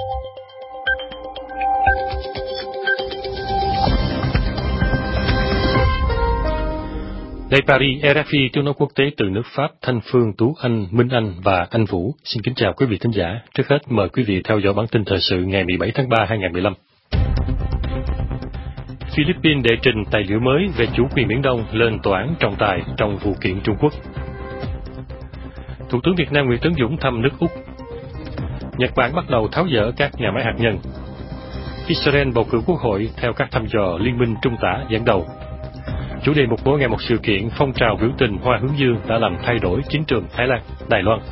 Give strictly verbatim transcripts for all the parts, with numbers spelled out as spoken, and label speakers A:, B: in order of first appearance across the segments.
A: Đây Paris, rờ ép i tiếng nói quốc tế từ nước Pháp, Thanh Phương, Tú Anh, Minh Anh và Anh Vũ. Xin kính chào quý vị thính giả. Trước hết mời quý vị theo dõi bản tin thời sự ngày mười bảy tháng ba năm hai nghìn không trăm mười lăm. Philippines đệ trình tài liệu mới về chủ quyền Biển Đông lên tòa án trọng tài trong vụ kiện Trung Quốc. Thủ tướng Việt Nam Nguyễn Tấn Dũng thăm nước Úc. Nhật Bản bắt đầu tháo dỡ các nhà máy hạt nhân. Israel bầu cử quốc hội theo các thăm dò Liên minh Trung Tả dẫn đầu. Chủ đề một mỗi ngày một sự kiện, phong trào biểu tình Hoa Hướng Dương đã làm thay đổi chính trường Thái Lan, Đài Loan.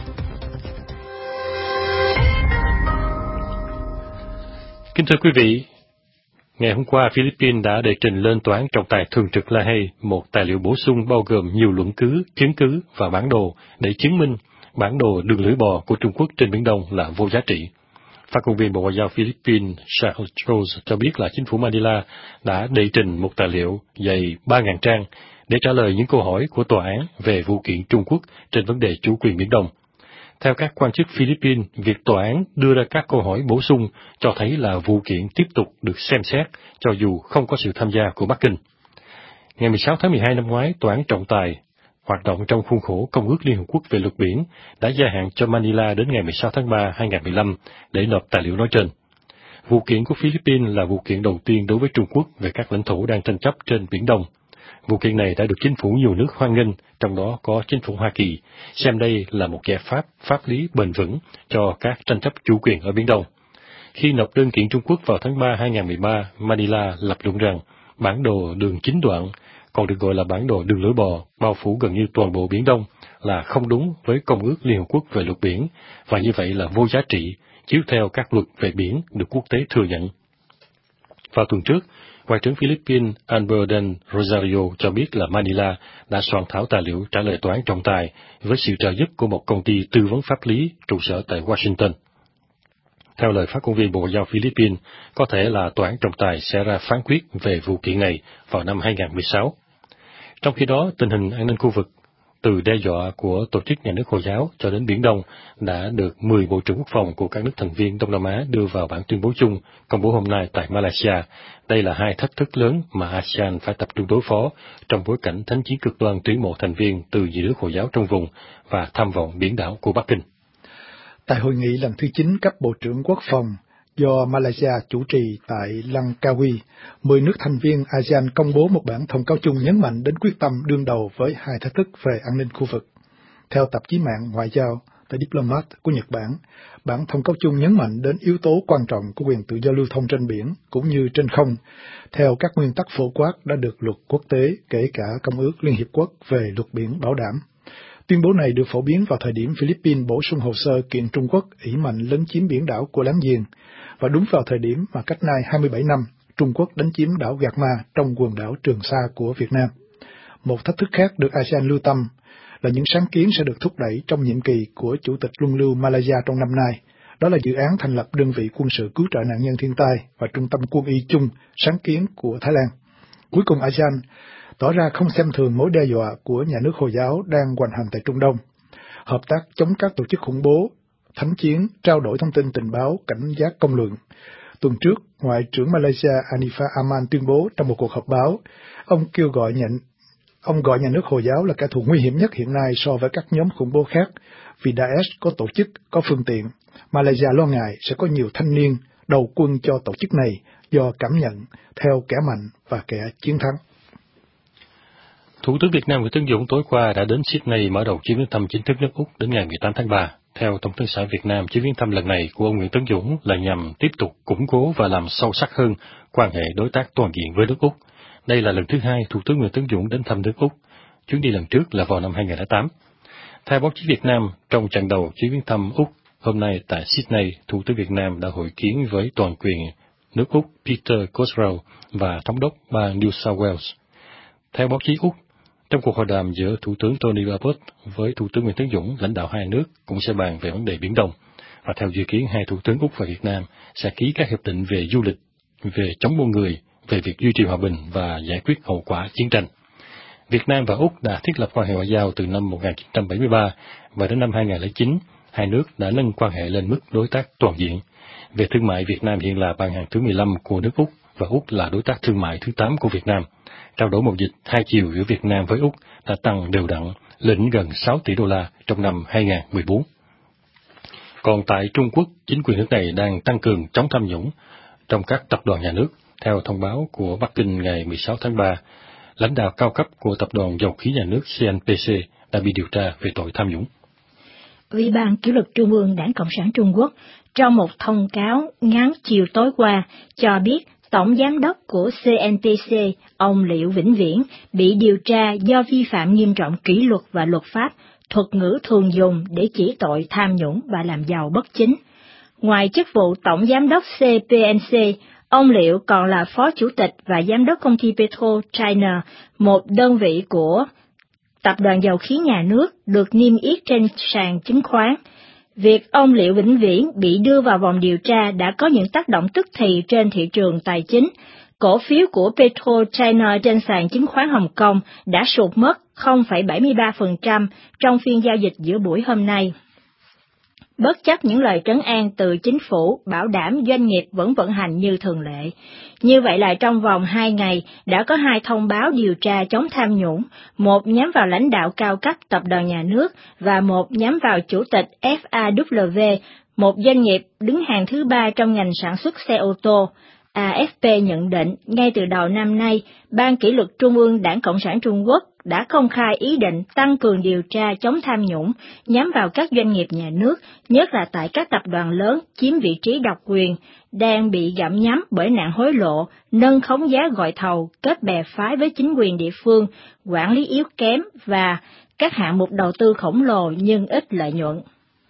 A: Kính thưa quý vị, ngày hôm qua Philippines đã đệ trình lên tòa án trọng tài thường trực La Hay một tài liệu bổ sung bao gồm nhiều luận cứ, chứng cứ và bản đồ để chứng minh bản đồ đường lưỡi bò của Trung Quốc trên Biển Đông là vô giá trị. Phát ngôn viên Bộ Ngoại giao Philippines Charles Rose cho biết là chính phủ Manila đã đệ trình một tài liệu dày ba nghìn trang để trả lời những câu hỏi của tòa án về vụ kiện Trung Quốc trên vấn đề chủ quyền Biển Đông. Theo các quan chức Philippines, việc tòa án đưa ra các câu hỏi bổ sung cho thấy là vụ kiện tiếp tục được xem xét cho dù không có sự tham gia của Bắc Kinh. Ngày mười sáu tháng mười hai năm ngoái, tòa án trọng tài hoạt động trong khuôn khổ Công ước Liên Hợp Quốc về luật biển đã gia hạn cho Manila đến ngày mười sáu tháng ba năm hai nghìn không trăm mười lăm để nộp tài liệu nói trên. Vụ kiện của Philippines là vụ kiện đầu tiên đối với Trung Quốc về các lãnh thổ đang tranh chấp trên Biển Đông. Vụ kiện này đã được chính phủ nhiều nước hoan nghênh, trong đó có chính phủ Hoa Kỳ, xem đây là một giải pháp pháp lý bền vững cho các tranh chấp chủ quyền ở Biển Đông. Khi nộp đơn kiện Trung Quốc vào tháng ba năm hai nghìn không trăm mười ba, Manila lập luận rằng bản đồ đường chín đoạn, còn được gọi là bản đồ đường lưỡi bò, bao phủ gần như toàn bộ Biển Đông, là không đúng với Công ước Liên Hợp Quốc về luật biển, và như vậy là vô giá trị, chiếu theo các luật về biển được quốc tế thừa nhận. Vào tuần trước, Ngoại trưởng Philippines Albert del Rosario cho biết là Manila đã soạn thảo tài liệu trả lời tòa án trọng tài với sự trợ giúp của một công ty tư vấn pháp lý trụ sở tại Washington. Theo lời phát ngôn viên Bộ Ngoại giao Philippines, có thể là tòa án trọng tài sẽ ra phán quyết về vụ kiện này vào năm hai nghìn không trăm mười sáu. Trong khi đó, tình hình an ninh khu vực, từ đe dọa của tổ chức nhà nước Hồi giáo cho đến Biển Đông, đã được mười bộ trưởng quốc phòng của các nước thành viên Đông Nam Á đưa vào bản tuyên bố chung công bố hôm nay tại Malaysia. Đây là hai thách thức lớn mà a sê an phải tập trung đối phó trong bối cảnh thánh chiến cực đoan tuyển mộ thành viên từ nhiều nước Hồi giáo trong vùng và tham vọng biển đảo của Bắc Kinh.
B: Tại hội nghị lần thứ chín cấp Bộ trưởng Quốc phòng do Malaysia chủ trì tại Langkawi, mười nước thành viên a sê an công bố một bản thông cáo chung nhấn mạnh đến quyết tâm đương đầu với hai thách thức về an ninh khu vực. Theo tạp chí mạng Ngoại giao The Diplomat của Nhật Bản, bản thông cáo chung nhấn mạnh đến yếu tố quan trọng của quyền tự do lưu thông trên biển cũng như trên không, theo các nguyên tắc phổ quát đã được luật quốc tế, kể cả Công ước Liên Hiệp Quốc về luật biển bảo đảm. Tuyên bố này được phổ biến vào thời điểm Philippines bổ sung hồ sơ kiện Trung Quốc ỷ mạnh lấn chiếm biển đảo của láng giềng, và đúng vào thời điểm mà cách nay hai mươi bảy năm, Trung Quốc đánh chiếm đảo Gạc Ma trong quần đảo Trường Sa của Việt Nam. Một thách thức khác được a sê an lưu tâm là những sáng kiến sẽ được thúc đẩy trong nhiệm kỳ của Chủ tịch luân lưu Malaysia trong năm nay. Đó là dự án thành lập đơn vị quân sự cứu trợ nạn nhân thiên tai và trung tâm quân y chung sáng kiến của Thái Lan. Cuối cùng, a sê an tỏ ra không xem thường mối đe dọa của nhà nước Hồi giáo đang hoành hành tại Trung Đông. Hợp tác chống các tổ chức khủng bố, thánh chiến, trao đổi thông tin tình báo, cảnh giác công luận. Tuần trước, Ngoại trưởng Malaysia Anifah Aman tuyên bố trong một cuộc họp báo, ông kêu gọi nhận, ông gọi nhà nước Hồi giáo là kẻ thù nguy hiểm nhất hiện nay so với các nhóm khủng bố khác, vì Daesh có tổ chức, có phương tiện. Malaysia lo ngại sẽ có nhiều thanh niên đầu quân cho tổ chức này do cảm nhận theo kẻ mạnh và kẻ chiến thắng.
A: Thủ tướng Việt Nam Nguyễn Tấn Dũng tối qua đã đến Sydney mở đầu chuyến viếng thăm chính thức nước Úc đến ngày mười tám tháng ba. Theo Thông tấn xã Việt Nam, chuyến viếng thăm lần này của ông Nguyễn Tấn Dũng là nhằm tiếp tục củng cố và làm sâu sắc hơn quan hệ đối tác toàn diện với nước Úc. Đây là lần thứ hai Thủ tướng Nguyễn Tấn Dũng đến thăm nước Úc. Chuyến đi lần trước là vào năm hai nghìn không trăm lẻ tám. Theo báo chí Việt Nam, trong chặng đầu chuyến viếng thăm Úc, hôm nay tại Sydney, Thủ tướng Việt Nam đã hội kiến với toàn quyền nước Úc Peter Cottrell và thống đốc bang New South Wales. Theo báo chí Úc, trong cuộc hội đàm giữa Thủ tướng Tony Abbott với Thủ tướng Nguyễn Tấn Dũng, lãnh đạo hai nước cũng sẽ bàn về vấn đề Biển Đông. Và theo dự kiến, hai Thủ tướng Úc và Việt Nam sẽ ký các hiệp định về du lịch, về chống buôn người, về việc duy trì hòa bình và giải quyết hậu quả chiến tranh. Việt Nam và Úc đã thiết lập quan hệ ngoại giao từ năm một nghìn chín trăm bảy mươi ba và đến năm hai nghìn không trăm lẻ chín, hai nước đã nâng quan hệ lên mức đối tác toàn diện. Về thương mại, Việt Nam hiện là bạn hàng thứ mười lăm của nước Úc và Úc là đối tác thương mại thứ tám của Việt Nam. Trao đổi mậu dịch hai chiều giữa Việt Nam với Úc đã tăng đều đặn lên gần sáu tỷ đô la trong năm hai nghìn không trăm mười bốn. Còn tại Trung Quốc, chính quyền nước này đang tăng cường chống tham nhũng trong các tập đoàn nhà nước. Theo thông báo của Bắc Kinh ngày mười sáu tháng ba, lãnh đạo cao cấp của tập đoàn dầu khí nhà nước xê en pê xê đã bị điều tra về tội tham nhũng.
C: Ủy ban Kỷ luật Trung ương Đảng Cộng sản Trung Quốc trong một thông cáo ngắn chiều tối qua cho biết Tổng Giám đốc của xê en pê xê, ông Liễu Vĩnh Viễn, bị điều tra do vi phạm nghiêm trọng kỷ luật và luật pháp, thuật ngữ thường dùng để chỉ tội tham nhũng và làm giàu bất chính. Ngoài chức vụ Tổng Giám đốc xê pê en xê, ông Liễu còn là Phó Chủ tịch và Giám đốc công ty PetroChina, một đơn vị của Tập đoàn Dầu khí nhà nước được niêm yết trên sàn chứng khoán. Việc ông Liễu Vĩnh Viễn bị đưa vào vòng điều tra đã có những tác động tức thì trên thị trường tài chính. Cổ phiếu của PetroChina trên sàn chứng khoán Hồng Kông đã sụt mất không phẩy bảy mươi ba phần trăm trong phiên giao dịch giữa buổi hôm nay. Bất chấp những lời trấn an từ chính phủ bảo đảm doanh nghiệp vẫn vận hành như thường lệ. Như vậy là trong vòng hai ngày đã có hai thông báo điều tra chống tham nhũng, một nhắm vào lãnh đạo cao cấp tập đoàn nhà nước và một nhắm vào chủ tịch ép a vê, một doanh nghiệp đứng hàng thứ ba trong ngành sản xuất xe ô tô. a ép pê nhận định ngay từ đầu năm nay, Ban Kỷ luật Trung ương Đảng Cộng sản Trung Quốc đã công khai ý định tăng cường điều tra chống tham nhũng nhắm vào các doanh nghiệp nhà nước, nhất là tại các tập đoàn lớn chiếm vị trí độc quyền, đang bị gặm nhấm bởi nạn hối lộ, nâng khống giá gọi thầu, kết bè phái với chính quyền địa phương, quản lý yếu kém và các hạng mục đầu tư khổng lồ nhưng ít lợi nhuận.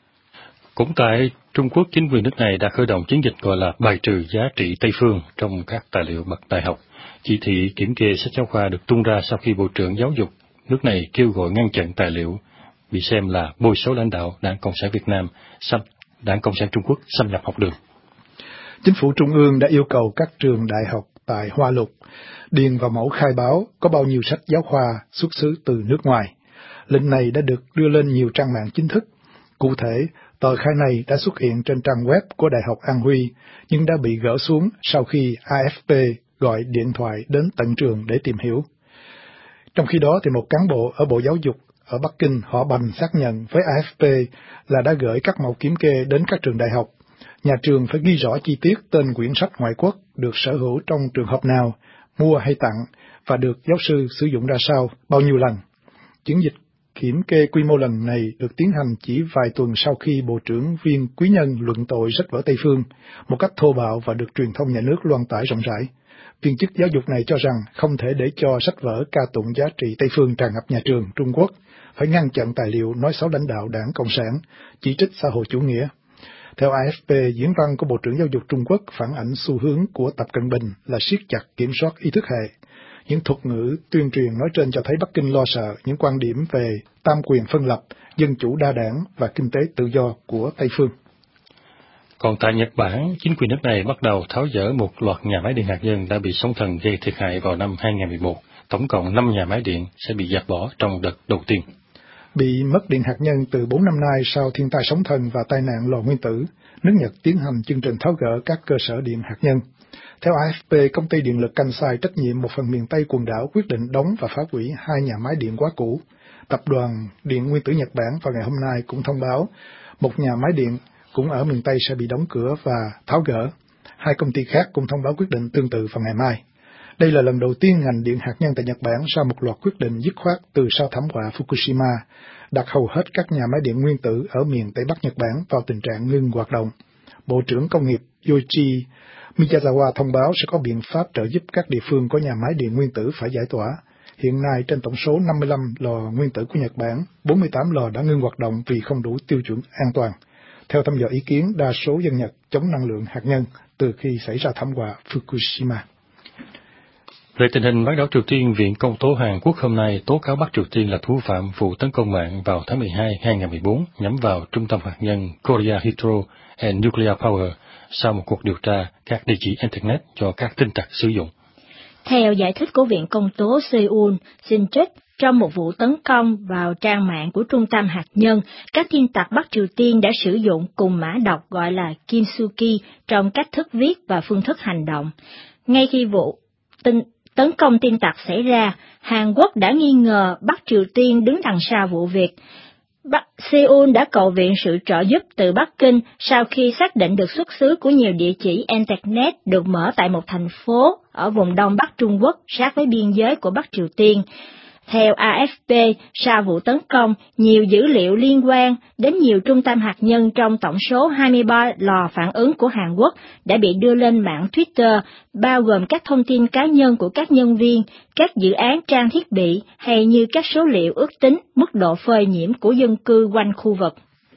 A: Cũng tại Trung Quốc, chính quyền nước này đã khởi động chiến dịch gọi là bài trừ giá trị Tây phương trong các tài liệu bậc đại học. Chỉ thị kiểm kê sách giáo khoa được tung ra sau khi Bộ trưởng Giáo dục nước này kêu gọi ngăn chặn tài liệu bị xem là bôi xấu lãnh đạo Đảng Cộng sản Việt Nam, xâm, Đảng Cộng sản Trung Quốc xâm nhập học đường.
B: Chính phủ Trung ương đã yêu cầu các trường đại học tại Hoa Lục điền vào mẫu khai báo có bao nhiêu sách giáo khoa xuất xứ từ nước ngoài. Lệnh này đã được đưa lên nhiều trang mạng chính thức. Cụ thể, tờ khai này đã xuất hiện trên trang web của Đại học An Huy, nhưng đã bị gỡ xuống sau khi a ép pê gọi điện thoại đến tận trường để tìm hiểu. Trong khi đó, thì một cán bộ ở Bộ Giáo dục ở Bắc Kinh họ bành xác nhận với a ép pê là đã gửi các mẫu kiểm kê đến các trường đại học. Nhà trường phải ghi rõ chi tiết tên quyển sách ngoại quốc được sở hữu trong trường hợp nào, mua hay tặng, và được giáo sư sử dụng ra sao, bao nhiêu lần. Chiến dịch kiểm kê quy mô lần này được tiến hành chỉ vài tuần sau khi Bộ trưởng Viên Quý Nhân luận tội sách vở Tây phương một cách thô bạo và được truyền thông nhà nước loan tải rộng rãi. Viên chức giáo dục này cho rằng không thể để cho sách vở ca tụng giá trị Tây phương tràn ngập nhà trường Trung Quốc, phải ngăn chặn tài liệu nói xấu lãnh đạo Đảng Cộng sản, chỉ trích xã hội chủ nghĩa. Theo a ép pê, diễn văn của Bộ trưởng Giáo dục Trung Quốc phản ảnh xu hướng của Tập Cận Bình là siết chặt kiểm soát ý thức hệ. Những thuật ngữ tuyên truyền nói trên cho thấy Bắc Kinh lo sợ những quan điểm về tam quyền phân lập, dân chủ đa đảng và kinh tế tự do của Tây phương.
A: Còn tại Nhật Bản, chính quyền nước này bắt đầu tháo dỡ một loạt nhà máy điện hạt nhân đã bị sóng thần gây thiệt hại vào năm hai nghìn không trăm mười một. Tổng cộng năm nhà máy điện sẽ bị dẹp bỏ trong đợt đầu tiên.
B: Bị mất điện hạt nhân từ bốn năm nay sau thiên tai sóng thần và tai nạn lò nguyên tử, nước Nhật tiến hành chương trình tháo gỡ các cơ sở điện hạt nhân. Theo a ép pê, công ty điện lực Kansai trách nhiệm một phần miền Tây quần đảo quyết định đóng và phá hủy hai nhà máy điện quá cũ. Tập đoàn Điện Nguyên tử Nhật Bản vào ngày hôm nay cũng thông báo một nhà máy điện cũng ở miền Tây sẽ bị đóng cửa và tháo gỡ. Hai công ty khác cũng thông báo quyết định tương tự vào ngày mai. Đây là lần đầu tiên ngành điện hạt nhân tại Nhật Bản ra một loạt quyết định dứt khoát từ sau thảm họa Fukushima, đặt hầu hết các nhà máy điện nguyên tử ở miền Tây Bắc Nhật Bản vào tình trạng ngưng hoạt động. Bộ trưởng Công nghiệp Yoichi Miyazawa thông báo sẽ có biện pháp trợ giúp các địa phương có nhà máy điện nguyên tử phải giải tỏa. Hiện nay, trên tổng số năm mươi lăm lò nguyên tử của Nhật Bản, bốn mươi tám lò đã ngưng hoạt động vì không đủ tiêu chuẩn an toàn. Theo thăm dò ý kiến, đa số dân Nhật chống năng lượng hạt nhân từ khi xảy ra thảm họa Fukushima.
A: Về tình hình bán đảo Triều Tiên, Viện Công tố Hàn Quốc hôm nay tố cáo Bắc Triều Tiên là thủ phạm vụ tấn công mạng vào tháng mười hai năm hai nghìn không trăm mười bốn nhắm vào trung tâm hạt nhân Korea Hydro and Nuclear Power sau một cuộc điều tra các địa chỉ Internet do các tin tặc sử dụng.
C: Theo giải thích của Viện Công tố Seoul, Sintrich, trong một vụ tấn công vào trang mạng của trung tâm hạt nhân. Các tin tặc Bắc Triều Tiên đã sử dụng cùng mã độc gọi là Kimsuki trong cách thức viết và phương thức hành động. Ngay khi vụ tin, tấn công tin tặc xảy ra, Hàn Quốc đã nghi ngờ Bắc Triều Tiên đứng đằng sau vụ việc. Bắc Seoul đã cầu viện sự trợ giúp từ Bắc Kinh sau khi xác định được xuất xứ của nhiều địa chỉ Internet được mở tại một thành phố ở vùng Đông Bắc Trung Quốc sát với biên giới của Bắc Triều Tiên. Theo a ép pê, sau vụ tấn công, nhiều dữ liệu liên quan đến nhiều trung tâm hạt nhân trong tổng số hai mươi ba lò phản ứng của Hàn Quốc đã bị đưa lên mạng Twitter, bao gồm các thông tin cá nhân của các nhân viên, các dự án trang thiết bị hay như các số liệu ước tính mức độ phơi nhiễm của dân cư quanh khu vực.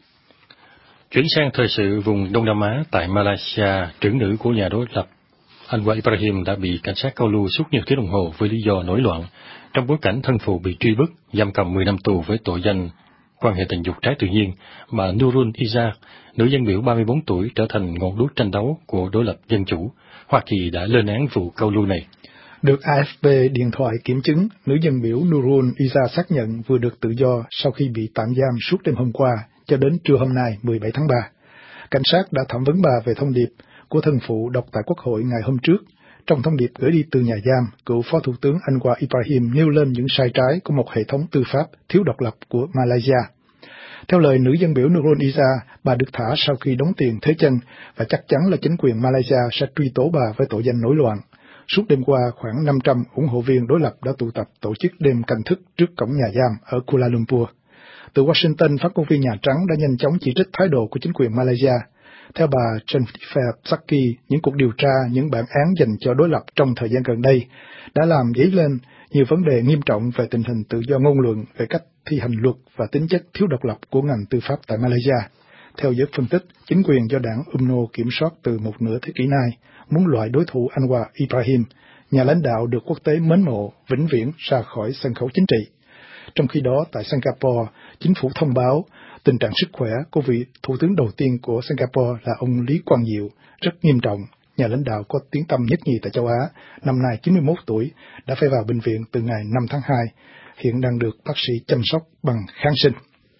A: Chuyển sang thời sự vùng Đông Nam Á, tại Malaysia, trưởng nữ của nhà đối lập Anwar Ibrahim đã bị cảnh sát câu lưu suốt nhiều tiếng đồng hồ với lý do nổi loạn, trong bối cảnh thân phụ bị truy bức, giam cầm mười năm tù với tội danh quan hệ tình dục trái tự nhiên, mà Nurul Izzah, nữ dân biểu ba mươi bốn tuổi, trở thành ngọn đuốc tranh đấu của đối lập dân chủ. Hoa Kỳ đã lên án vụ câu lưu này.
B: Được a ép pê điện thoại kiểm chứng, nữ dân biểu Nurul Izzah xác nhận vừa được tự do sau khi bị tạm giam suốt đêm hôm qua cho đến trưa hôm nay mười bảy tháng ba. Cảnh sát đã thẩm vấn bà về thông điệp của thân phụ đọc tại Quốc hội ngày hôm trước. Trong thông điệp gửi đi từ nhà giam, cựu Phó Thủ tướng Anwar Ibrahim nêu lên những sai trái của một hệ thống tư pháp thiếu độc lập của Malaysia. Theo lời nữ dân biểu Nurul Izzah, bà được thả sau khi đóng tiền thế chân và chắc chắn là chính quyền Malaysia sẽ truy tố bà với tội danh nổi loạn. Suốt đêm qua, khoảng năm trăm ủng hộ viên đối lập đã tụ tập tổ chức đêm canh thức trước cổng nhà giam ở Kuala Lumpur. Từ Washington, phát ngôn viên Nhà Trắng đã nhanh chóng chỉ trích thái độ của chính quyền Malaysia. Theo bà Jennifer Psaki, những cuộc điều tra, những bản án dành cho đối lập trong thời gian gần đây đã làm dấy lên nhiều vấn đề nghiêm trọng về tình hình tự do ngôn luận, về cách thi hành luật và tính chất thiếu độc lập của ngành tư pháp tại Malaysia. Theo giới phân tích, chính quyền do đảng u em en o kiểm soát từ một nửa thế kỷ nay muốn loại đối thủ Anwar Ibrahim, nhà lãnh đạo được quốc tế mến mộ, vĩnh viễn ra khỏi sân khấu chính trị. Trong khi đó, tại Singapore, chính phủ thông báo tình trạng sức khỏe của vị thủ tướng đầu tiên của Singapore là ông Lý Quang Diệu rất nghiêm trọng. Nhà lãnh đạo có tiếng tăm nhất nhì tại châu Á, năm nay chín mươi mốt tuổi, đã phải vào bệnh viện từ ngày năm tháng hai, hiện đang được bác sĩ chăm sóc bằng kháng sinh.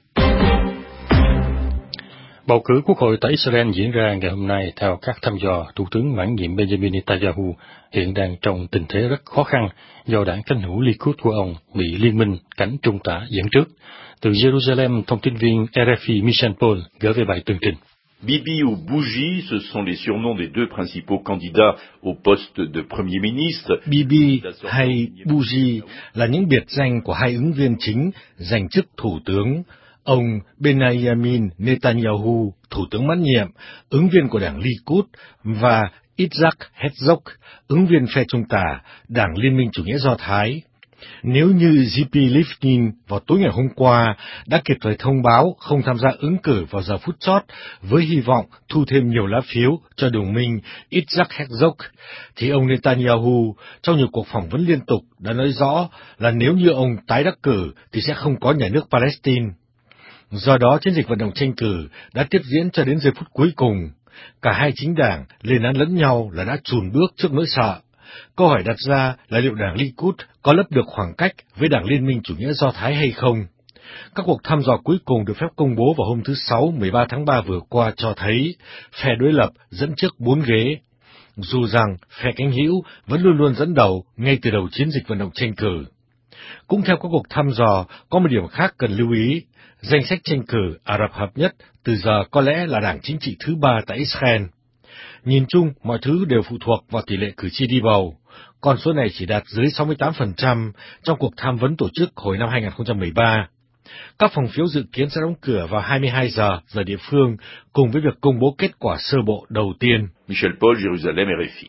A: Bầu cử quốc hội tại Israel diễn ra ngày hôm nay. Theo các thăm dò, Thủ tướng mãn nhiệm Benjamin Netanyahu hiện đang trong tình thế rất khó khăn do đảng cánh hữu Likud của ông bị liên minh cánh trung tả dẫn trước. Từ Jerusalem, thông tin viên rờ ép i Michel Paul gửi về bài tường trình.
D: Bibi ou Bougie, ce sont les surnoms des deux principaux candidats au poste de Premier ministre.
E: Bibi hay Bougie là những biệt danh của hai ứng viên chính giành chức thủ tướng. Ông Benjamin Netanyahu, thủ tướng mãn nhiệm, ứng viên của đảng Likud, và Isaac Herzog, ứng viên phe trung tả, đảng Liên minh chủ nghĩa Do Thái. Nếu như giê pê Livnin vào tối ngày hôm qua đã kịp thời thông báo không tham gia ứng cử vào giờ phút chót với hy vọng thu thêm nhiều lá phiếu cho đồng minh Isaac Herzog, thì ông Netanyahu trong nhiều cuộc phỏng vấn liên tục đã nói rõ là nếu như ông tái đắc cử thì sẽ không có nhà nước Palestine. Do đó, chiến dịch vận động tranh cử đã tiếp diễn cho đến giây phút cuối cùng. Cả hai chính đảng lên án lẫn nhau là đã chùn bước trước nỗi sợ. Câu hỏi đặt ra là liệu đảng Likud có lấp được khoảng cách với đảng Liên minh chủ nghĩa Do Thái hay không? Các cuộc thăm dò cuối cùng được phép công bố vào hôm thứ Sáu, mười ba tháng ba vừa qua cho thấy phe đối lập dẫn trước bốn ghế. Dù rằng phe cánh hữu vẫn luôn luôn dẫn đầu ngay từ đầu chiến dịch vận động tranh cử. Cũng theo các cuộc thăm dò, có một điểm khác cần lưu ý. Danh sách tranh cử Ả Rập Hợp Nhất từ giờ có lẽ là đảng chính trị thứ ba tại Israel. Nhìn chung, mọi thứ đều phụ thuộc vào tỷ lệ cử tri đi bầu. Con số này chỉ đạt dưới sáu mươi tám phần trăm trong cuộc tham vấn tổ chức hồi năm hai không một ba. Các phòng phiếu dự kiến sẽ đóng cửa vào hai mươi hai giờ giờ địa phương, cùng với việc công bố kết quả sơ bộ đầu tiên.
D: Michel Paul, Jerusalem, rờ ép i.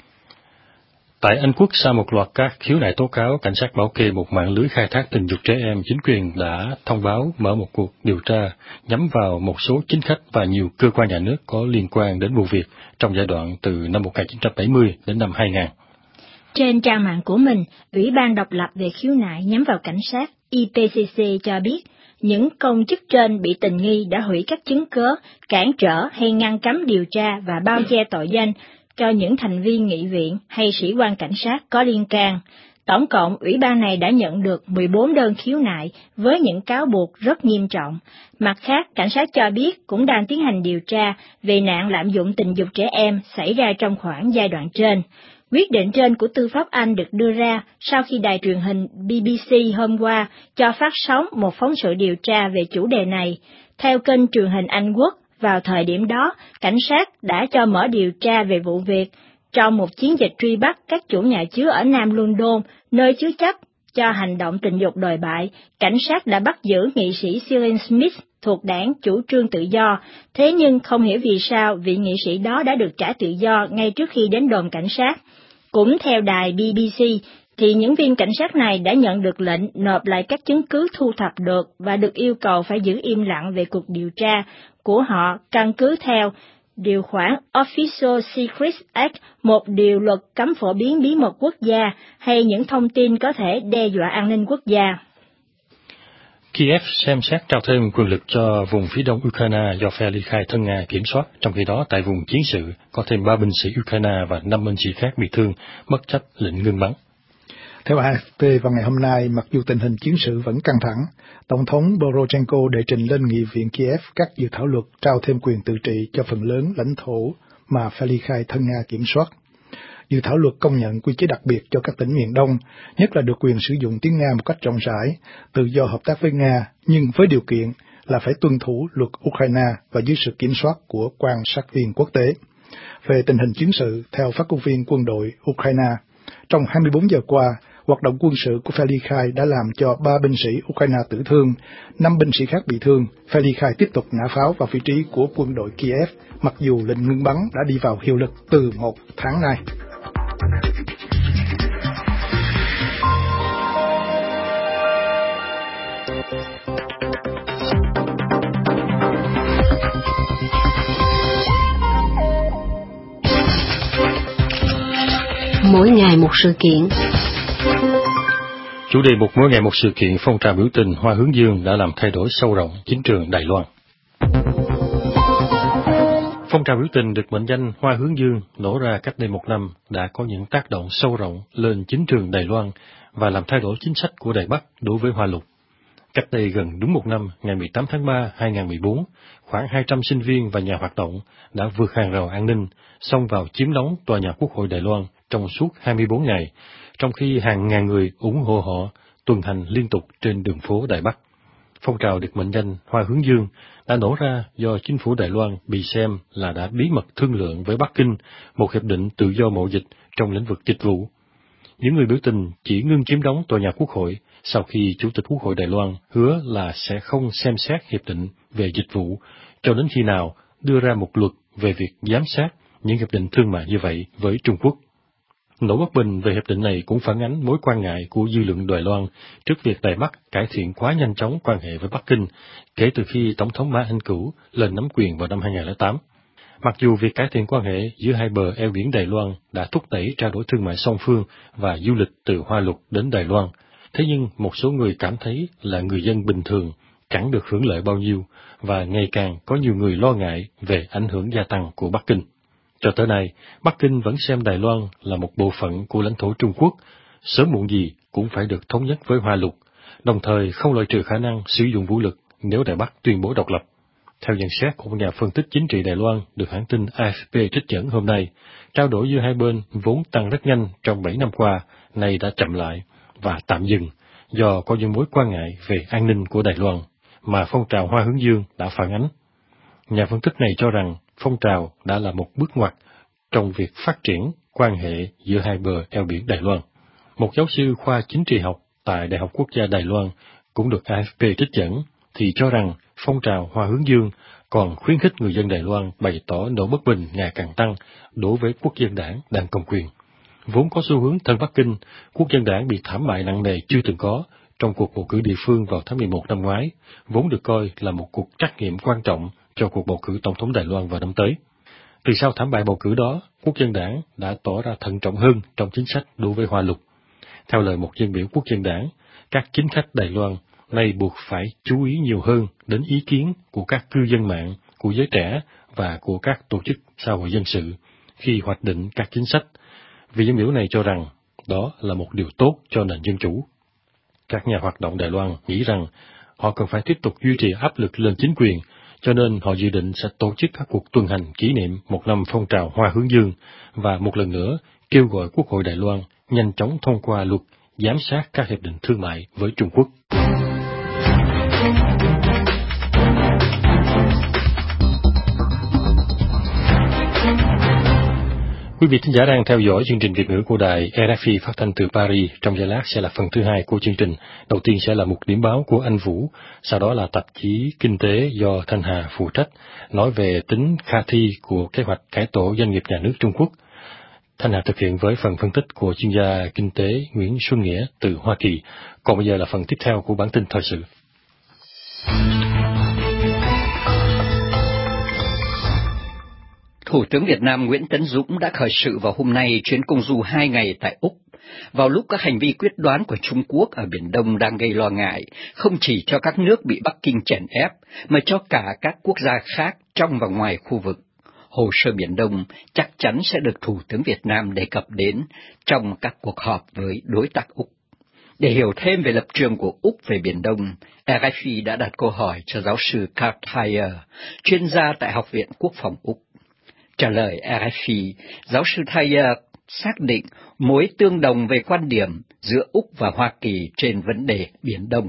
A: Tại Anh Quốc, sau một loạt các khiếu nại tố cáo, cảnh sát bảo kê một mạng lưới khai thác tình dục trẻ em, chính quyền đã thông báo mở một cuộc điều tra nhắm vào một số chính khách và nhiều cơ quan nhà nước có liên quan đến vụ việc trong giai đoạn từ năm một nghìn chín trăm bảy mươi đến năm hai nghìn.
C: Trên trang mạng của mình, Ủy ban độc lập về khiếu nại nhắm vào cảnh sát i pê xê xê cho biết những công chức trên bị tình nghi đã hủy các chứng cớ, cản trở hay ngăn cấm điều tra và bao che tội danh cho những thành viên nghị viện hay sĩ quan cảnh sát có liên can. Tổng cộng, ủy ban này đã nhận được mười bốn đơn khiếu nại với những cáo buộc rất nghiêm trọng. Mặt khác, cảnh sát cho biết cũng đang tiến hành điều tra về nạn lạm dụng tình dục trẻ em xảy ra trong khoảng giai đoạn trên. Quyết định trên của tư pháp Anh được đưa ra sau khi đài truyền hình B B C hôm qua cho phát sóng một phóng sự điều tra về chủ đề này. Theo kênh truyền hình Anh Quốc, vào thời điểm đó, cảnh sát đã cho mở điều tra về vụ việc. Trong một chiến dịch truy bắt các chủ nhà chứa ở Nam London, nơi chứa chấp cho hành động tình dục đồi bại, cảnh sát đã bắt giữ nghị sĩ Cyril Smith thuộc đảng chủ trương tự do, thế nhưng không hiểu vì sao vị nghị sĩ đó đã được trả tự do ngay trước khi đến đồn cảnh sát. Cũng theo đài B B C, thì những viên cảnh sát này đã nhận được lệnh nộp lại các chứng cứ thu thập được và được yêu cầu phải giữ im lặng về cuộc điều tra của họ căn cứ theo điều khoản Official Secrets Act, một điều luật cấm phổ biến bí mật quốc gia hay những thông tin có thể đe dọa an ninh quốc gia.
A: Kiev xem xét trao thêm quyền lực cho vùng phía đông Ukraine do phe ly khai thân Nga kiểm soát, trong khi đó tại vùng chiến sự có thêm ba binh sĩ Ukraine và năm binh sĩ khác bị thương, bất chấp lệnh ngưng bắn.
B: Theo A F P, vào ngày hôm nay, mặc dù tình hình chiến sự vẫn căng thẳng, Tổng thống Poroshenko đệ trình lên Nghị viện Kiev các dự thảo luật trao thêm quyền tự trị cho phần lớn lãnh thổ mà phe ly khai thân Nga kiểm soát. Dự thảo luật công nhận quy chế đặc biệt cho các tỉnh miền Đông, nhất là được quyền sử dụng tiếng Nga một cách rộng rãi, tự do hợp tác với Nga, nhưng với điều kiện là phải tuân thủ luật Ukraine và dưới sự kiểm soát của quan sát viên quốc tế. Về tình hình chiến sự, theo phát ngôn viên quân đội Ukraine, trong hai mươi bốn giờ qua, hoạt động quân sự của phe ly khai đã làm cho ba binh sĩ Ukraine tử thương, năm binh sĩ khác bị thương. Phe ly khai tiếp tục nã pháo vào vị trí của quân đội Kiev, mặc dù lệnh ngưng bắn đã đi vào hiệu lực từ một tháng nay.
F: Mỗi ngày một sự kiện.
A: Chủ đề một mỗi ngày một sự kiện, phong trào biểu tình Hoa Hướng Dương đã làm thay đổi sâu rộng chính trường Đài Loan. Phong trào biểu tình được mệnh danh Hoa Hướng Dương nổ ra cách đây một năm đã có những tác động sâu rộng lên chính trường Đài Loan và làm thay đổi chính sách của Đài Bắc đối với Hoa Lục. Cách đây gần đúng một năm, ngày mười tám tháng ba năm hai nghìn không trăm mười bốn, khoảng hai trăm sinh viên và nhà hoạt động đã vượt hàng rào an ninh, xông vào chiếm đóng tòa nhà Quốc hội Đài Loan trong suốt hai mươi bốn ngày, trong khi hàng ngàn người ủng hộ họ tuần hành liên tục trên đường phố Đài Bắc. Phong trào được mệnh danh Hoa Hướng Dương đã nổ ra do chính phủ Đài Loan bị xem là đã bí mật thương lượng với Bắc Kinh một hiệp định tự do mậu dịch trong lĩnh vực dịch vụ. Những người biểu tình chỉ ngưng chiếm đóng tòa nhà Quốc hội sau khi Chủ tịch Quốc hội Đài Loan hứa là sẽ không xem xét hiệp định về dịch vụ cho đến khi nào đưa ra một luật về việc giám sát những hiệp định thương mại như vậy với Trung Quốc. Nỗi bất bình về hiệp định này cũng phản ánh mối quan ngại của dư luận Đài Loan trước việc Đài Bắc cải thiện quá nhanh chóng quan hệ với Bắc Kinh kể từ khi Tổng thống Mã Anh Cửu lên nắm quyền vào năm hai nghìn không trăm lẻ tám. Mặc dù việc cải thiện quan hệ giữa hai bờ eo biển Đài Loan đã thúc đẩy trao đổi thương mại song phương và du lịch từ Hoa Lục đến Đài Loan, thế nhưng một số người cảm thấy là người dân bình thường chẳng được hưởng lợi bao nhiêu và ngày càng có nhiều người lo ngại về ảnh hưởng gia tăng của Bắc Kinh. Cho tới nay, Bắc Kinh vẫn xem Đài Loan là một bộ phận của lãnh thổ Trung Quốc, sớm muộn gì cũng phải được thống nhất với Hoa Lục, đồng thời không loại trừ khả năng sử dụng vũ lực nếu Đài Bắc tuyên bố độc lập. Theo nhận xét của một nhà phân tích chính trị Đài Loan được hãng tin A F P trích dẫn hôm nay, trao đổi giữa hai bên vốn tăng rất nhanh trong bảy năm qua, nay đã chậm lại và tạm dừng do có những mối quan ngại về an ninh của Đài Loan mà phong trào Hoa Hướng Dương đã phản ánh. Nhà phân tích này cho rằng phong trào đã là một bước ngoặt trong việc phát triển quan hệ giữa hai bờ eo biển Đài Loan. Một giáo sư khoa chính trị học tại Đại học Quốc gia Đài Loan cũng được A F P trích dẫn thì cho rằng phong trào Hoa Hướng Dương còn khuyến khích người dân Đài Loan bày tỏ nỗi bất bình ngày càng tăng đối với Quốc dân đảng đang cầm quyền. Vốn có xu hướng thân Bắc Kinh, Quốc dân đảng bị thảm bại nặng nề chưa từng có trong cuộc bầu cử địa phương vào tháng mười một năm ngoái, vốn được coi là một cuộc trắc nghiệm quan trọng cho cuộc bầu cử tổng thống Đài Loan vào năm tới. Từ sau thảm bại bầu cử đó, Quốc dân đảng đã tỏ ra thận trọng hơn trong chính sách đối với Hoa Lục. Theo lời một dân biểu Quốc dân đảng, các chính khách Đài Loan nay buộc phải chú ý nhiều hơn đến ý kiến của các cư dân mạng, của giới trẻ và của các tổ chức xã hội dân sự khi hoạch định các chính sách. Vị dân biểu này cho rằng Đó là một điều tốt cho nền dân chủ. Các nhà hoạt động Đài Loan nghĩ rằng họ cần phải tiếp tục duy trì áp lực lên chính quyền, cho nên họ dự định sẽ tổ chức các cuộc tuần hành kỷ niệm một năm phong trào Hoa Hướng Dương và một lần nữa kêu gọi Quốc hội Đài Loan nhanh chóng thông qua luật giám sát các hiệp định thương mại với Trung Quốc. Quý vị thính giả đang theo dõi chương trình Việt ngữ của đài rờ ép i phát thanh từ Paris. Trong giây lát sẽ là phần thứ hai của chương trình. Đầu tiên sẽ là một điểm báo của anh Vũ, sau đó là tạp chí Kinh tế do Thanh Hà phụ trách, nói về tính khả thi của kế hoạch cải tổ doanh nghiệp nhà nước Trung Quốc. Thanh Hà thực hiện với phần phân tích của chuyên gia kinh tế Nguyễn Xuân Nghĩa từ Hoa Kỳ. Còn bây giờ là phần tiếp theo của bản tin thời sự.
F: Thủ tướng Việt Nam Nguyễn Tấn Dũng đã khởi sự vào hôm nay chuyến công du hai ngày tại Úc, vào lúc các hành vi quyết đoán của Trung Quốc ở Biển Đông đang gây lo ngại, không chỉ cho các nước bị Bắc Kinh chèn ép, mà cho cả các quốc gia khác trong và ngoài khu vực. Hồ sơ Biển Đông chắc chắn sẽ được Thủ tướng Việt Nam đề cập đến trong các cuộc họp với đối tác Úc. Để hiểu thêm về lập trường của Úc về Biển Đông, rờ ép i đã đặt câu hỏi cho giáo sư Carl Thayer, chuyên gia tại Học viện Quốc phòng Úc. Trả lời rờ ép i, giáo sư Thayer xác định mối tương đồng về quan điểm giữa Úc và Hoa Kỳ trên vấn đề Biển Đông.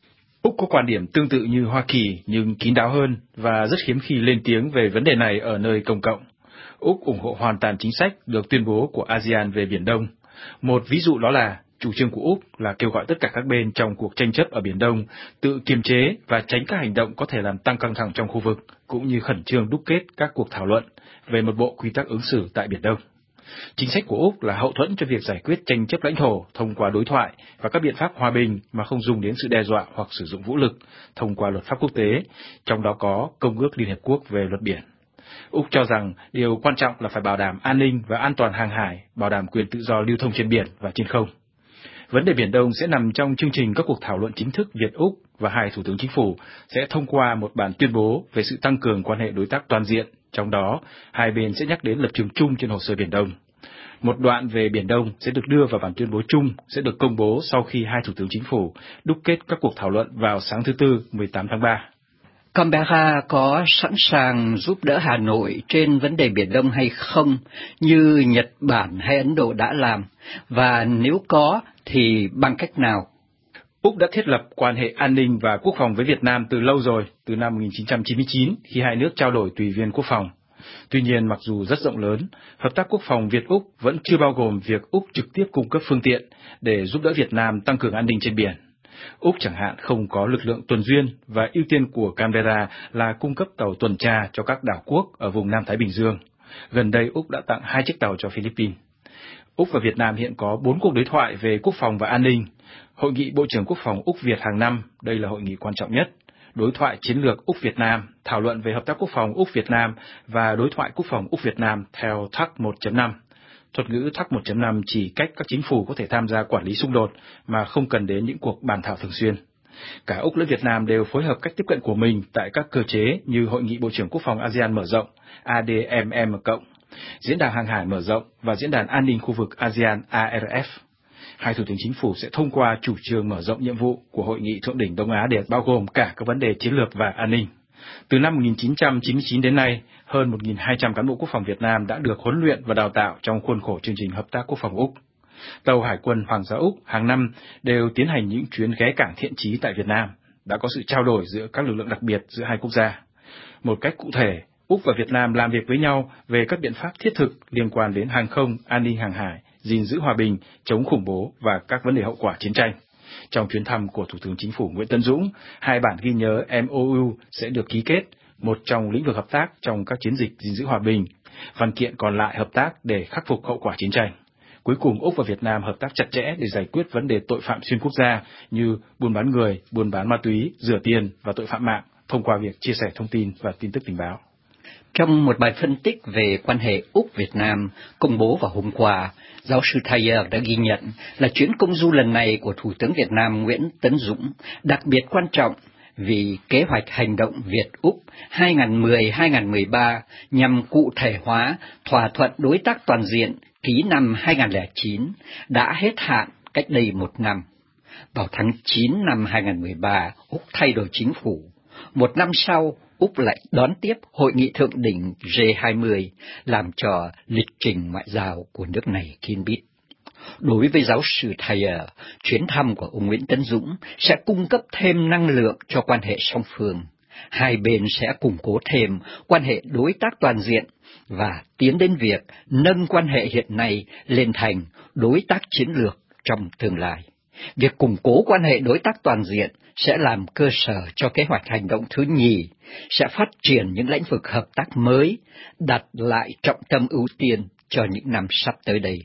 G: Úc có quan điểm tương tự như Hoa Kỳ nhưng kín đáo hơn và rất hiếm khi lên tiếng về vấn đề này ở nơi công cộng. Úc ủng hộ hoàn toàn chính sách được tuyên bố của a sê an về Biển Đông. Một ví dụ đó là chủ trương của Úc là kêu gọi tất cả các bên trong cuộc tranh chấp ở Biển Đông tự kiềm chế và tránh các hành động có thể làm tăng căng thẳng trong khu vực, cũng như khẩn trương đúc kết các cuộc thảo luận về một bộ quy tắc ứng xử tại Biển Đông. Chính sách của Úc là hậu thuẫn cho việc giải quyết tranh chấp lãnh thổ thông qua đối thoại và các biện pháp hòa bình mà không dùng đến sự đe dọa hoặc sử dụng vũ lực thông qua luật pháp quốc tế, trong đó có Công ước Liên Hiệp Quốc về luật biển. Úc cho rằng điều quan trọng là phải bảo đảm an ninh và an toàn hàng hải, bảo đảm quyền tự do lưu thông trên biển và trên không. Vấn đề Biển Đông sẽ nằm trong chương trình các cuộc thảo luận chính thức Việt-Úc và hai thủ tướng chính phủ sẽ thông qua một bản tuyên bố về sự tăng cường quan hệ đối tác toàn diện, trong đó hai bên sẽ nhắc đến lập trường chung trên hồ sơ Biển Đông. Một đoạn về Biển Đông sẽ được đưa vào bản tuyên bố chung sẽ được công bố sau khi hai thủ tướng chính phủ đúc kết các cuộc thảo luận vào sáng thứ Tư, mười tám tháng ba.
F: Canberra có sẵn sàng giúp đỡ Hà Nội trên vấn đề Biển Đông hay không, như Nhật Bản hay Ấn Độ đã làm, và nếu có thì bằng cách nào?
G: Úc đã thiết lập quan hệ an ninh và quốc phòng với Việt Nam từ lâu rồi, từ năm một nghìn chín trăm chín mươi chín, khi hai nước trao đổi tùy viên quốc phòng. Tuy nhiên, mặc dù rất rộng lớn, hợp tác quốc phòng Việt-Úc vẫn chưa bao gồm việc Úc trực tiếp cung cấp phương tiện để giúp đỡ Việt Nam tăng cường an ninh trên biển. Úc chẳng hạn không có lực lượng tuần duyên và ưu tiên của Canberra là cung cấp tàu tuần tra cho các đảo quốc ở vùng Nam Thái Bình Dương. Gần đây, Úc đã tặng hai chiếc tàu cho Philippines. Úc và Việt Nam hiện có bốn cuộc đối thoại về quốc phòng và an ninh. Hội nghị Bộ trưởng Quốc phòng Úc-Việt hàng năm, đây là hội nghị quan trọng nhất. Đối thoại chiến lược Úc-Việt Nam, thảo luận về hợp tác quốc phòng Úc-Việt Nam và đối thoại quốc phòng Úc-Việt Nam theo T A C một chấm năm. Thuật ngữ T A C một chấm năm chỉ cách các chính phủ có thể tham gia quản lý xung đột mà không cần đến những cuộc bàn thảo thường xuyên. Cả Úc lẫn Việt Nam đều phối hợp cách tiếp cận của mình tại các cơ chế như Hội nghị Bộ trưởng Quốc phòng a sê an mở rộng, A D M M cộng, Diễn đàn Hàng hải mở rộng và Diễn đàn An ninh khu vực a sê an A R F. Hai thủ tướng chính phủ sẽ thông qua chủ trương mở rộng nhiệm vụ của Hội nghị Thượng đỉnh Đông Á để bao gồm cả các vấn đề chiến lược và an ninh. Từ năm một nghìn chín trăm chín mươi chín đến nay, hơn một nghìn hai trăm cán bộ quốc phòng Việt Nam đã được huấn luyện và đào tạo trong khuôn khổ chương trình hợp tác quốc phòng Úc. Tàu Hải quân Hoàng gia Úc hàng năm đều tiến hành những chuyến ghé cảng thiện chí tại Việt Nam, đã có sự trao đổi giữa các lực lượng đặc biệt giữa hai quốc gia. Một cách cụ thể, Úc và Việt Nam làm việc với nhau về các biện pháp thiết thực liên quan đến hàng không, an ninh hàng hải, gìn giữ hòa bình, chống khủng bố và các vấn đề hậu quả chiến tranh. Trong chuyến thăm của Thủ tướng Chính phủ Nguyễn Tấn Dũng, hai bản ghi nhớ M O U sẽ được ký kết, một trong lĩnh vực hợp tác trong các chiến dịch gìn giữ hòa bình, văn kiện còn lại hợp tác để khắc phục hậu quả chiến tranh. Cuối cùng, Úc và Việt Nam hợp tác chặt chẽ để giải quyết vấn đề tội phạm xuyên quốc gia như buôn bán người, buôn bán ma túy, rửa tiền và tội phạm mạng thông qua việc chia sẻ thông tin và tin tức tình báo.
F: Trong một bài phân tích về quan hệ Úc-Việt Nam công bố vào hôm qua, giáo sư Thayer đã ghi nhận là chuyến công du lần này của Thủ tướng Việt Nam Nguyễn Tấn Dũng đặc biệt quan trọng vì kế hoạch hành động Việt-Úc hai nghìn không trăm mười đến hai nghìn không trăm mười ba nhằm cụ thể hóa thỏa thuận đối tác toàn diện ký năm hai nghìn không trăm lẻ chín đã hết hạn cách đây một năm. Vào tháng chín năm hai nghìn không trăm mười ba, Úc thay đổi chính phủ. Một năm sau, Úc lại đón tiếp Hội nghị Thượng đỉnh G hai mươi, làm cho lịch trình ngoại giao của nước này kín bít. Đối với giáo sư Thayer, chuyến thăm của ông Nguyễn Tấn Dũng sẽ cung cấp thêm năng lượng cho quan hệ song phương. Hai bên sẽ củng cố thêm quan hệ đối tác toàn diện và tiến đến việc nâng quan hệ hiện nay lên thành đối tác chiến lược trong tương lai. Việc củng cố quan hệ đối tác toàn diện sẽ làm cơ sở cho kế hoạch hành động thứ nhì, sẽ phát triển những lĩnh vực hợp tác mới, đặt lại trọng tâm ưu tiên cho những năm sắp tới đây.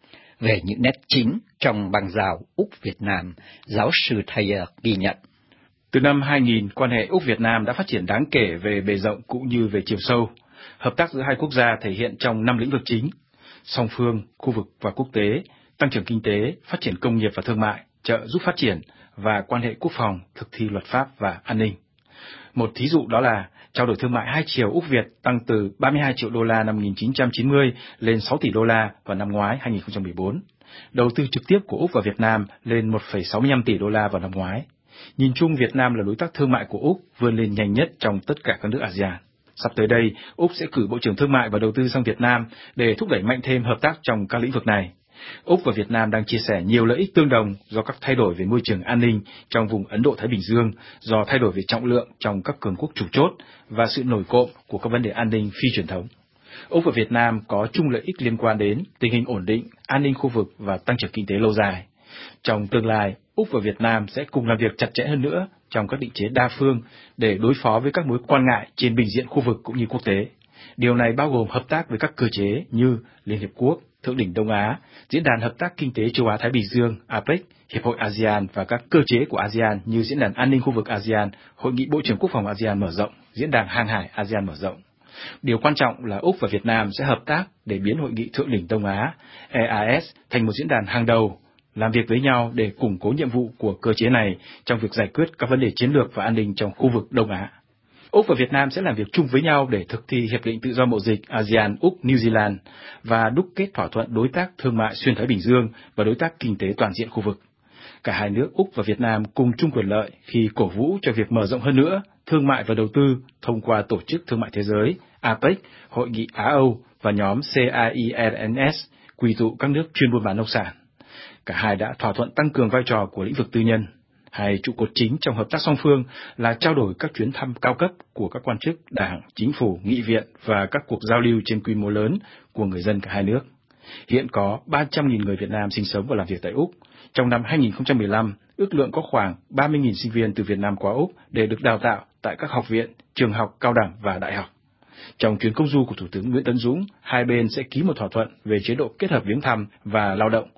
F: Về những nét chính trong bang giao Úc-Việt Nam, giáo sư Thayer ghi nhận.
G: Từ năm hai nghìn, quan hệ Úc-Việt Nam đã phát triển đáng kể về bề rộng cũng như về chiều sâu. Hợp tác giữa hai quốc gia thể hiện trong năm lĩnh vực chính: song phương, khu vực và quốc tế, tăng trưởng kinh tế, phát triển công nghiệp và thương mại, trợ giúp phát triển và quan hệ quốc phòng, thực thi luật pháp và an ninh. Một thí dụ đó là trao đổi thương mại hai chiều Úc-Việt tăng từ ba mươi hai triệu đô la năm một nghìn chín trăm chín mươi lên sáu tỷ đô la vào năm ngoái hai nghìn không trăm mười bốn. Đầu tư trực tiếp của Úc vào Việt Nam lên một phẩy sáu mươi lăm tỷ đô la vào năm ngoái. Nhìn chung, Việt Nam là đối tác thương mại của Úc vươn lên nhanh nhất trong tất cả các nước a sê an. Sắp tới đây, Úc sẽ cử Bộ trưởng Thương mại và Đầu tư sang Việt Nam để thúc đẩy mạnh thêm hợp tác trong các lĩnh vực này. Úc và Việt Nam đang chia sẻ nhiều lợi ích tương đồng do các thay đổi về môi trường an ninh trong vùng Ấn Độ-Thái Bình Dương, do thay đổi về trọng lượng trong các cường quốc chủ chốt và sự nổi cộm của các vấn đề an ninh phi truyền thống. Úc và Việt Nam có chung lợi ích liên quan đến tình hình ổn định, an ninh khu vực và tăng trưởng kinh tế lâu dài. Trong tương lai, Úc và Việt Nam sẽ cùng làm việc chặt chẽ hơn nữa trong các định chế đa phương để đối phó với các mối quan ngại trên bình diện khu vực cũng như quốc tế. Điều này bao gồm hợp tác với các cơ chế như Liên Hiệp Quốc, Thượng đỉnh Đông Á, Diễn đàn Hợp tác Kinh tế Châu Á-Thái Bình Dương, a pếch, Hiệp hội a sê an và các cơ chế của a sê an như Diễn đàn An ninh khu vực a sê an, Hội nghị Bộ trưởng Quốc phòng a sê an mở rộng, Diễn đàn Hàng hải a sê an mở rộng. Điều quan trọng là Úc và Việt Nam sẽ hợp tác để biến Hội nghị Thượng đỉnh Đông Á, e a ét, thành một diễn đàn hàng đầu, làm việc với nhau để củng cố nhiệm vụ của cơ chế này trong việc giải quyết các vấn đề chiến lược và an ninh trong khu vực Đông Á. Úc và Việt Nam sẽ làm việc chung với nhau để thực thi Hiệp định Tự do Mậu dịch a sê an-Úc-New Zealand và đúc kết thỏa thuận đối tác thương mại xuyên Thái Bình Dương và đối tác kinh tế toàn diện khu vực. Cả hai nước Úc và Việt Nam cùng chung quyền lợi khi cổ vũ cho việc mở rộng hơn nữa thương mại và đầu tư thông qua Tổ chức Thương mại Thế giới, a pếch, Hội nghị Á-Âu và nhóm xê a i rờ en ét, quy tụ các nước chuyên buôn bán nông sản. Cả hai đã thỏa thuận tăng cường vai trò của lĩnh vực tư nhân. Hai trụ cột chính trong hợp tác song phương là trao đổi các chuyến thăm cao cấp của các quan chức đảng, chính phủ, nghị viện và các cuộc giao lưu trên quy mô lớn của người dân cả hai nước. Hiện có ba trăm nghìn người Việt Nam sinh sống và làm việc tại Úc. Trong năm hai nghìn không trăm mười lăm, ước lượng có khoảng ba mươi nghìn sinh viên từ Việt Nam qua Úc để được đào tạo tại các học viện, trường học cao đẳng và đại học. Trong chuyến công du của Thủ tướng Nguyễn Tấn Dũng, hai bên sẽ ký một thỏa thuận về chế độ kết hợp viếng thăm và lao động.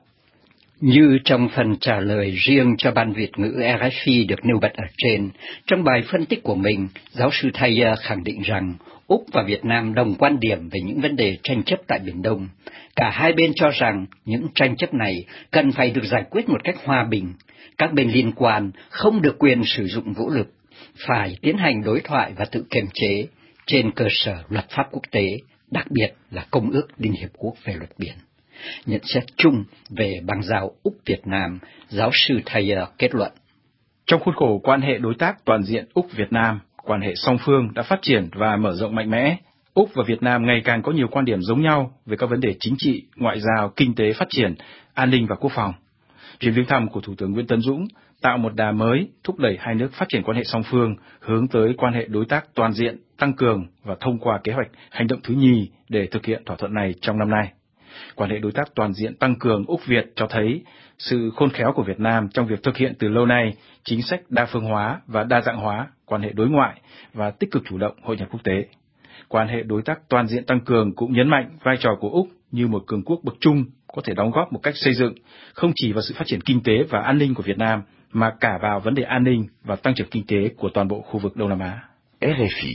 F: Như trong phần trả lời riêng cho Ban Việt ngữ rờ ép i được nêu bật ở trên, trong bài phân tích của mình, giáo sư Thayer khẳng định rằng Úc và Việt Nam đồng quan điểm về những vấn đề tranh chấp tại Biển Đông. Cả hai bên cho rằng những tranh chấp này cần phải được giải quyết một cách hòa bình. Các bên liên quan không được quyền sử dụng vũ lực, phải tiến hành đối thoại và tự kiềm chế trên cơ sở luật pháp quốc tế, đặc biệt là Công ước Liên Hiệp Quốc về luật biển. Nhận xét chung về bang giao Úc-Việt Nam, giáo sư Thayer kết luận.
G: Trong khuôn khổ quan hệ đối tác toàn diện Úc-Việt Nam, quan hệ song phương đã phát triển và mở rộng mạnh mẽ. Úc và Việt Nam ngày càng có nhiều quan điểm giống nhau về các vấn đề chính trị, ngoại giao, kinh tế phát triển, an ninh và quốc phòng. Chuyến viếng thăm của Thủ tướng Nguyễn Tấn Dũng tạo một đà mới thúc đẩy hai nước phát triển quan hệ song phương hướng tới quan hệ đối tác toàn diện, tăng cường và thông qua kế hoạch hành động thứ nhì để thực hiện thỏa thuận này trong năm nay. Quan hệ đối tác toàn diện tăng cường Úc-Việt cho thấy sự khôn khéo của Việt Nam trong việc thực hiện từ lâu nay chính sách đa phương hóa và đa dạng hóa quan hệ đối ngoại và tích cực chủ động hội nhập quốc tế. Quan hệ đối tác toàn diện tăng cường cũng nhấn mạnh vai trò của Úc như một cường quốc bậc trung có thể đóng góp một cách xây dựng, không chỉ vào sự phát triển kinh tế và an ninh của Việt Nam, mà cả vào vấn đề an ninh và tăng trưởng kinh tế của toàn bộ khu vực Đông Nam Á.
H: rờ ép i.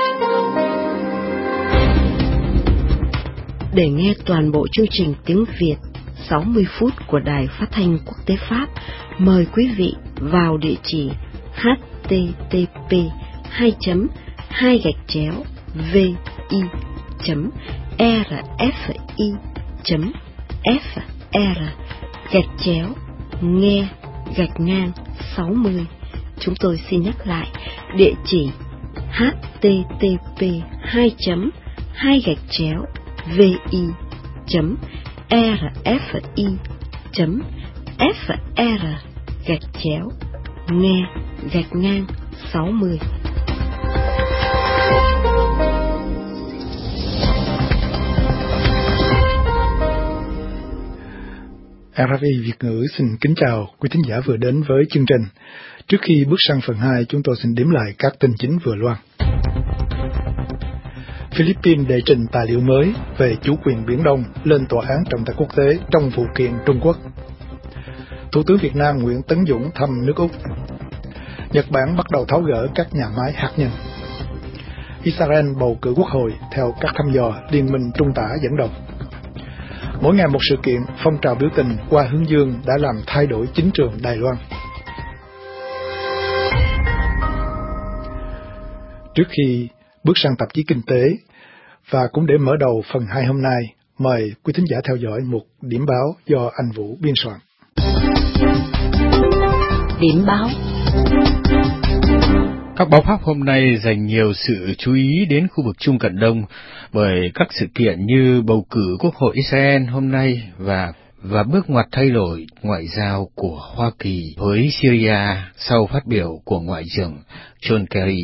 I: Để nghe toàn bộ chương trình tiếng Việt sáu mươi phút của Đài Phát thanh Quốc tế Pháp, mời quý vị vào địa chỉ h t t p hai chấm hai gạch chéo v i chấm r f i chấm F R gạch chéo nghe gạch ngang sáu mươi. Chúng tôi xin nhắc lại địa chỉ h t t p hai chấm hai gạch chéo vi chấm r f i chấm f r gạch chéo nghe gạch ngang sáu mươi.
B: rờ ép i Việt ngữ xin kính chào quý thính giả vừa đến với chương trình. Trước khi bước sang phần hai, chúng tôi xin điểm lại các tin chính vừa loan. Philippines đệ trình tài liệu mới về chủ quyền Biển Đông lên tòa án trọng tài quốc tế trong vụ kiện Trung Quốc. Thủ tướng Việt Nam Nguyễn Tấn Dũng thăm nước Úc. Nhật Bản bắt đầu tháo gỡ các nhà máy hạt nhân. Israel bầu cử quốc hội theo các thăm dò Liên minh Trung tả dẫn đầu. Mỗi ngày một sự kiện, phong trào biểu tình qua hướng dương đã làm thay đổi chính trường Đài Loan. Trước khi bước sang tạp chí kinh tế, và cũng để mở đầu phần hai hôm nay, mời quý thính giả theo dõi một điểm báo do anh Vũ biên soạn.
I: Điểm báo.
E: Các báo Pháp hôm nay dành nhiều sự chú ý đến khu vực Trung Cận Đông bởi các sự kiện như bầu cử Quốc hội Israel hôm nay và và bước ngoặt thay đổi ngoại giao của Hoa Kỳ với Syria sau phát biểu của Ngoại trưởng John Kerry.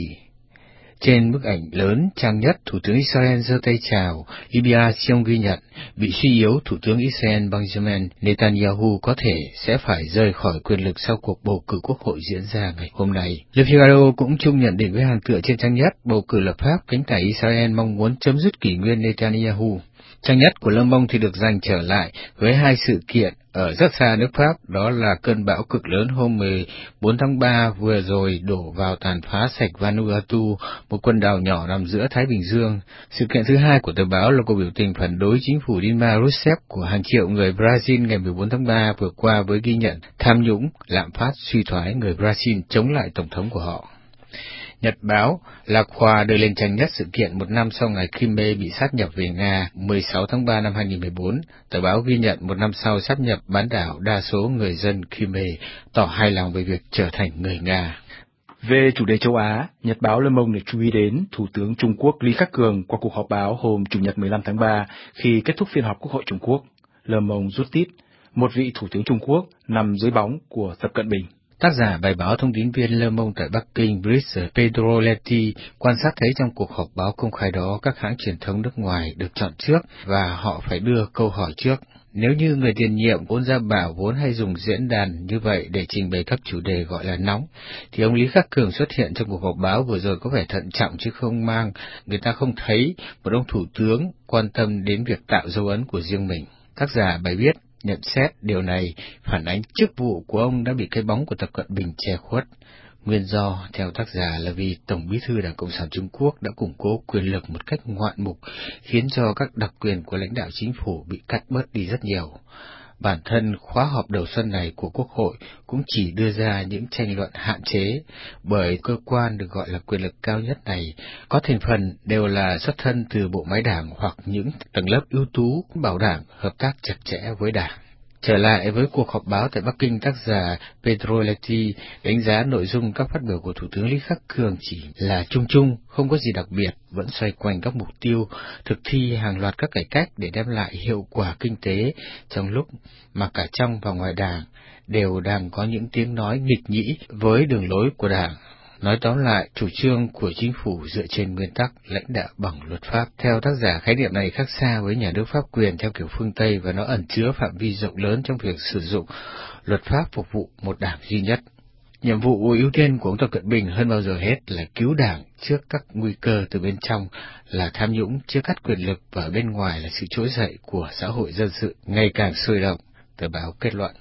E: Trên bức ảnh lớn trang nhất, Thủ tướng Israel giơ tay chào. Libya Sion ghi nhận bị suy yếu, Thủ tướng Israel Benjamin Netanyahu có thể sẽ phải rời khỏi quyền lực sau cuộc bầu cử quốc hội diễn ra ngày hôm nay. Le Figaro cũng chung nhận định với hàng tựa trên trang nhất, bầu cử lập pháp, cánh tả Israel mong muốn chấm dứt kỷ nguyên Netanyahu. Trang nhất của Le Monde thì được dành trở lại với hai sự kiện ở rất xa nước Pháp, đó là cơn bão cực lớn hôm mười bốn tháng ba vừa rồi đổ vào tàn phá sạch Vanuatu, một quần đảo nhỏ nằm giữa Thái Bình Dương. Sự kiện thứ hai của tờ báo là cuộc biểu tình phản đối chính phủ Dilma Rousseff của hàng triệu người Brazil ngày mười bốn tháng ba vừa qua với ghi nhận tham nhũng, lạm phát, suy thoái người Brazil chống lại tổng thống của họ. Nhật báo La Croix đưa lên trang nhất sự kiện một năm sau ngày Crimea bị sáp nhập về Nga mười sáu tháng ba năm hai nghìn không trăm mười bốn. Tờ báo ghi nhận một năm sau sáp nhập bán đảo, đa số người dân Crimea tỏ hài lòng về việc trở thành người Nga.
G: Về chủ đề châu Á, Nhật báo Le Monde chú ý đến Thủ tướng Trung Quốc Lý Khắc Cường qua cuộc họp báo hôm Chủ nhật mười lăm tháng ba khi kết thúc phiên họp Quốc hội Trung Quốc. Le Monde rút tít, một vị Thủ tướng Trung Quốc nằm dưới bóng của Tập Cận Bình.
E: Tác giả bài báo thông tín viên Le Monde tại Bắc Kinh, Brice Pedroletti, quan sát thấy trong cuộc họp báo công khai đó các hãng truyền thông nước ngoài được chọn trước và họ phải đưa câu hỏi trước. Nếu như người tiền nhiệm vốn ra bảo vốn hay dùng diễn đàn như vậy để trình bày các chủ đề gọi là nóng, thì ông Lý Khắc Cường xuất hiện trong cuộc họp báo vừa rồi có vẻ thận trọng chứ không mang, người ta không thấy một ông thủ tướng quan tâm đến việc tạo dấu ấn của riêng mình. Tác giả bài viết nhận xét điều này phản ánh chức vụ của ông đã bị cái bóng của Tập Cận Bình che khuất. Nguyên do, theo tác giả, là vì Tổng bí thư Đảng Cộng sản Trung Quốc đã củng cố quyền lực một cách ngoạn mục, khiến cho các đặc quyền của lãnh đạo chính phủ bị cắt bớt đi rất nhiều. Bản thân khóa họp đầu xuân này của Quốc hội cũng chỉ đưa ra những tranh luận hạn chế, bởi cơ quan được gọi là quyền lực cao nhất này có thành phần đều là xuất thân từ bộ máy đảng hoặc những tầng lớp ưu tú bảo đảm hợp tác chặt chẽ với đảng. Trở lại với cuộc họp báo tại Bắc Kinh, tác giả Pedroletti đánh giá nội dung các phát biểu của Thủ tướng Lý Khắc Cường chỉ là chung chung, không có gì đặc biệt, vẫn xoay quanh các mục tiêu thực thi hàng loạt các cải cách để đem lại hiệu quả kinh tế, trong lúc mà cả trong và ngoài đảng đều đang có những tiếng nói nghịch nhĩ với đường lối của đảng. Nói tóm lại, chủ trương của chính phủ dựa trên nguyên tắc lãnh đạo bằng luật pháp. Theo tác giả, khái niệm này khác xa với nhà nước pháp quyền theo kiểu phương Tây và nó ẩn chứa phạm vi rộng lớn trong việc sử dụng luật pháp phục vụ một đảng duy nhất. Nhiệm vụ ưu tiên của ông Tập Cận Bình hơn bao giờ hết là cứu đảng trước các nguy cơ từ bên trong là tham nhũng, chia cắt quyền lực, và bên ngoài là sự trỗi dậy của xã hội dân sự ngày càng sôi động, tờ báo kết luận.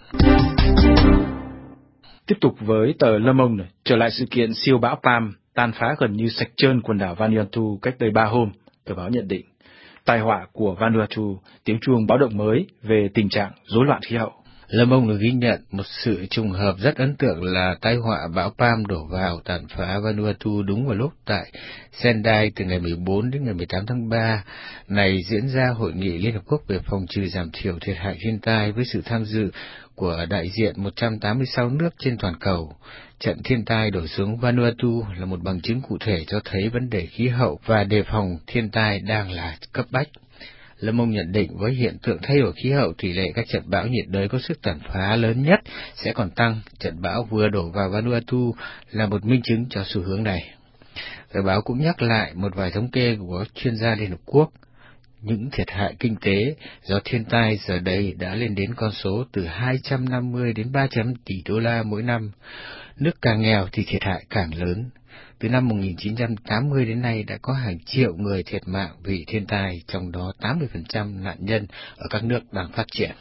G: Tiếp tục với tờ Le Monde, trở lại sự kiện siêu bão Pam tàn phá gần như sạch trơn quần đảo Vanuatu cách đây ba hôm, tờ báo nhận định tai họa của Vanuatu, tiếng chuông báo động mới về tình trạng rối loạn khí hậu.
H: Lâm Ông được ghi nhận một sự trùng hợp rất ấn tượng là tai họa bão Pam đổ vào tàn phá Vanuatu đúng vào lúc tại Sendai từ ngày mười bốn đến ngày mười tám tháng ba này diễn ra hội nghị Liên Hợp Quốc về phòng trừ giảm thiểu thiệt hại thiên tai với sự tham dự của đại diện một trăm tám mươi sáu nước trên toàn cầu. Trận thiên tai đổ xuống Vanuatu là một bằng chứng cụ thể cho thấy vấn đề khí hậu và đề phòng thiên tai đang là cấp bách. Lâm Ông nhận định với hiện tượng thay đổi khí hậu, tỷ lệ các trận bão nhiệt đới có sức tàn phá lớn nhất sẽ còn tăng. Trận bão vừa đổ vào Vanuatu là một minh chứng cho xu hướng này. Tờ báo cũng nhắc lại một vài thống kê của chuyên gia Liên Hợp Quốc. Những thiệt hại kinh tế do thiên tai giờ đây đã lên đến con số từ hai trăm năm mươi đến ba trăm tỷ đô la mỗi năm. Nước càng nghèo thì thiệt hại càng lớn. Từ năm một nghìn chín trăm tám mươi đến nay đã có hàng triệu người thiệt mạng vì thiên tai, trong đó tám mươi phần trăm nạn nhân ở các nước đang phát triển.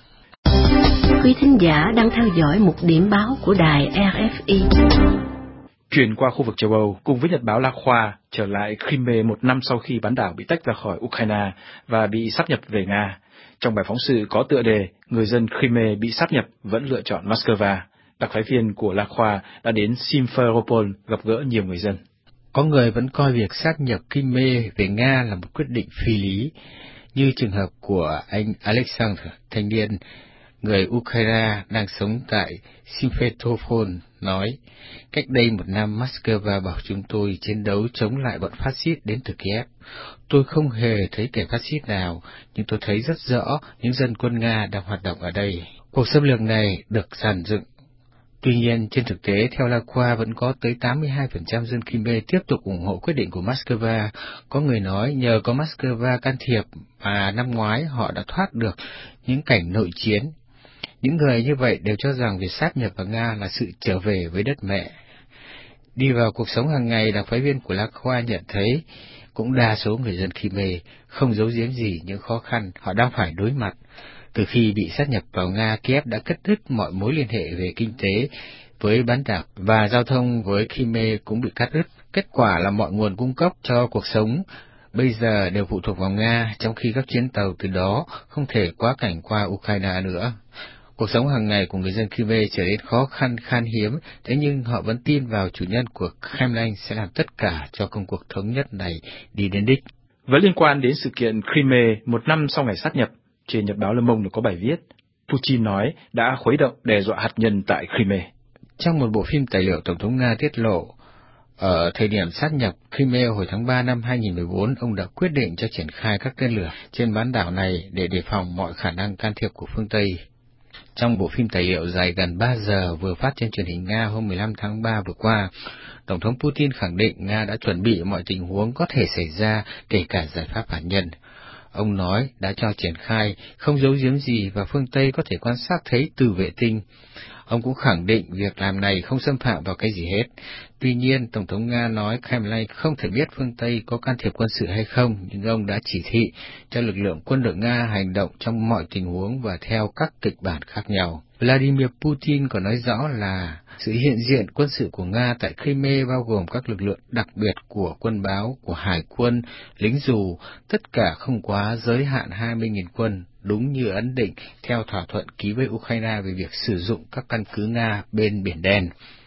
I: Quý thính giả đang theo dõi một điểm báo của đài rờ ép i.
G: Chuyển qua khu vực châu Âu, cùng với nhật báo La Croix trở lại Crimea một năm sau khi bán đảo bị tách ra khỏi Ukraine và bị sáp nhập về Nga. Trong bài phóng sự có tựa đề "Người dân Crimea bị sáp nhập vẫn lựa chọn Moscow", đặc phái viên của La Croix đã đến Simferopol gặp gỡ nhiều người dân.
H: Có người vẫn coi việc sáp nhập Crimea về Nga là một quyết định phi lý, như trường hợp của anh Alexander, thanh niên người Ukraine đang sống tại Simferopol nói, cách đây một năm Moscow bảo chúng tôi chiến đấu chống lại bọn phát xít đến từ Kiev. Tôi không hề thấy kẻ phát xít nào, nhưng tôi thấy rất rõ những dân quân Nga đang hoạt động ở đây. Cuộc xâm lược này được dàn dựng. Tuy nhiên, trên thực tế, theo La Croix vẫn có tới tám mươi hai phần trăm dân Crimea tiếp tục ủng hộ quyết định của Moscow. Có người nói nhờ có Moscow can thiệp mà năm ngoái họ đã thoát được những cảnh nội chiến. Những người như vậy đều cho rằng việc sáp nhập vào Nga là sự trở về với đất mẹ. Đi vào cuộc sống hàng ngày, đặc phái viên của La Croix nhận thấy cũng đa số người dân Crimea không giấu giếm gì những khó khăn họ đang phải đối mặt. Từ khi bị sát nhập vào Nga, Kiev đã cắt đứt mọi mối liên hệ về kinh tế với bán đảo và giao thông với Crimea cũng bị cắt đứt. Kết quả là mọi nguồn cung cấp cho cuộc sống bây giờ đều phụ thuộc vào Nga, trong khi các chuyến tàu từ đó không thể quá cảnh qua Ukraine nữa. Cuộc sống hàng ngày của người dân Crimea trở nên khó khăn, khan hiếm, thế nhưng họ vẫn tin vào chủ nhân của Kremlin sẽ làm tất cả cho công cuộc thống nhất này đi đến đích.
G: Với liên quan đến sự kiện Crimea một năm sau ngày sát nhập, trên nhật báo Le Monde có bài viết, Putin nói đã khuấy động đe dọa hạt nhân tại Crimea.
H: Trong một bộ phim tài liệu, Tổng thống Nga tiết lộ, ở thời điểm sát nhập Crimea hồi tháng ba năm hai nghìn mười bốn, ông đã quyết định cho triển khai các tên lửa trên bán đảo này để đề phòng mọi khả năng can thiệp của phương Tây. Trong bộ phim tài liệu dài gần ba giờ vừa phát trên truyền hình Nga hôm mười lăm tháng ba vừa qua, Tổng thống Putin khẳng định Nga đã chuẩn bị mọi tình huống có thể xảy ra, kể cả giải pháp hạt nhân. Ông nói đã cho triển khai, không giấu giếm gì và phương Tây có thể quan sát thấy từ vệ tinh. Ông cũng khẳng định việc làm này không xâm phạm vào cái gì hết. Tuy nhiên, Tổng thống Nga nói Kremlin không thể biết phương Tây có can thiệp quân sự hay không, nhưng ông đã chỉ thị cho lực lượng quân đội Nga hành động trong mọi tình huống và theo các kịch bản khác nhau. Vladimir Putin còn nói rõ là sự hiện diện quân sự của Nga tại Crimea bao gồm các lực lượng đặc biệt của quân báo, của hải quân, lính dù, tất cả không quá giới hạn hai mươi nghìn quân, đúng như ấn định theo thỏa thuận ký với Ukraine về việc sử dụng các căn cứ Nga bên Biển Đen.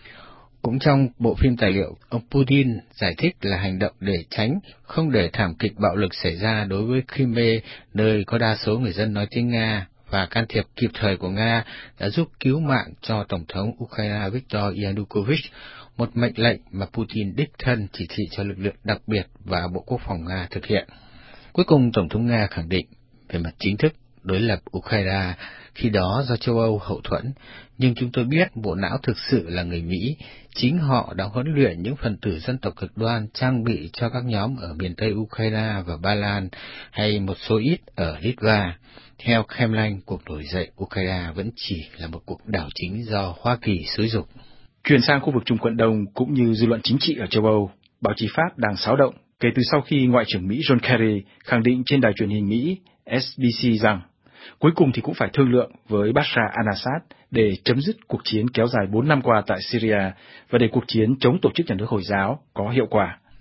H: Cũng trong bộ phim tài liệu, ông Putin giải thích là hành động để tránh, không để thảm kịch bạo lực xảy ra đối với Crimea, nơi có đa số người dân nói tiếng Nga, và can thiệp kịp thời của Nga đã giúp cứu mạng cho Tổng thống Ukraine Viktor Yanukovych, một mệnh lệnh mà Putin đích thân chỉ thị cho lực lượng đặc biệt và Bộ Quốc phòng Nga thực hiện. Cuối cùng, Tổng thống Nga khẳng định về mặt chính thức đối lập Ukraine khi đó do châu Âu hậu thuẫn, nhưng chúng tôi biết bộ não thực sự là người Mỹ, chính họ đã huấn luyện những phần tử dân tộc cực đoan trang bị cho các nhóm ở miền Tây Ukraine và Ba Lan hay một số ít ở Litva. Theo Kremlin, cuộc nổi dậy Ukraine vẫn chỉ là một cuộc đảo chính do Hoa Kỳ xúi giục.
G: Chuyển sang khu vực Trung Quận Đông cũng như dư luận chính trị ở châu Âu, báo chí Pháp đang xáo động kể từ sau khi Ngoại trưởng Mỹ John Kerry khẳng định trên đài truyền hình Mỹ S B C rằng cuối cùng thì cũng phải thương lượng với Bashar al-Assad để chấm dứt cuộc chiến kéo dài bốn năm qua tại Syria và để cuộc chiến chống tổ chức nhà nước Hồi giáo có hiệu quả.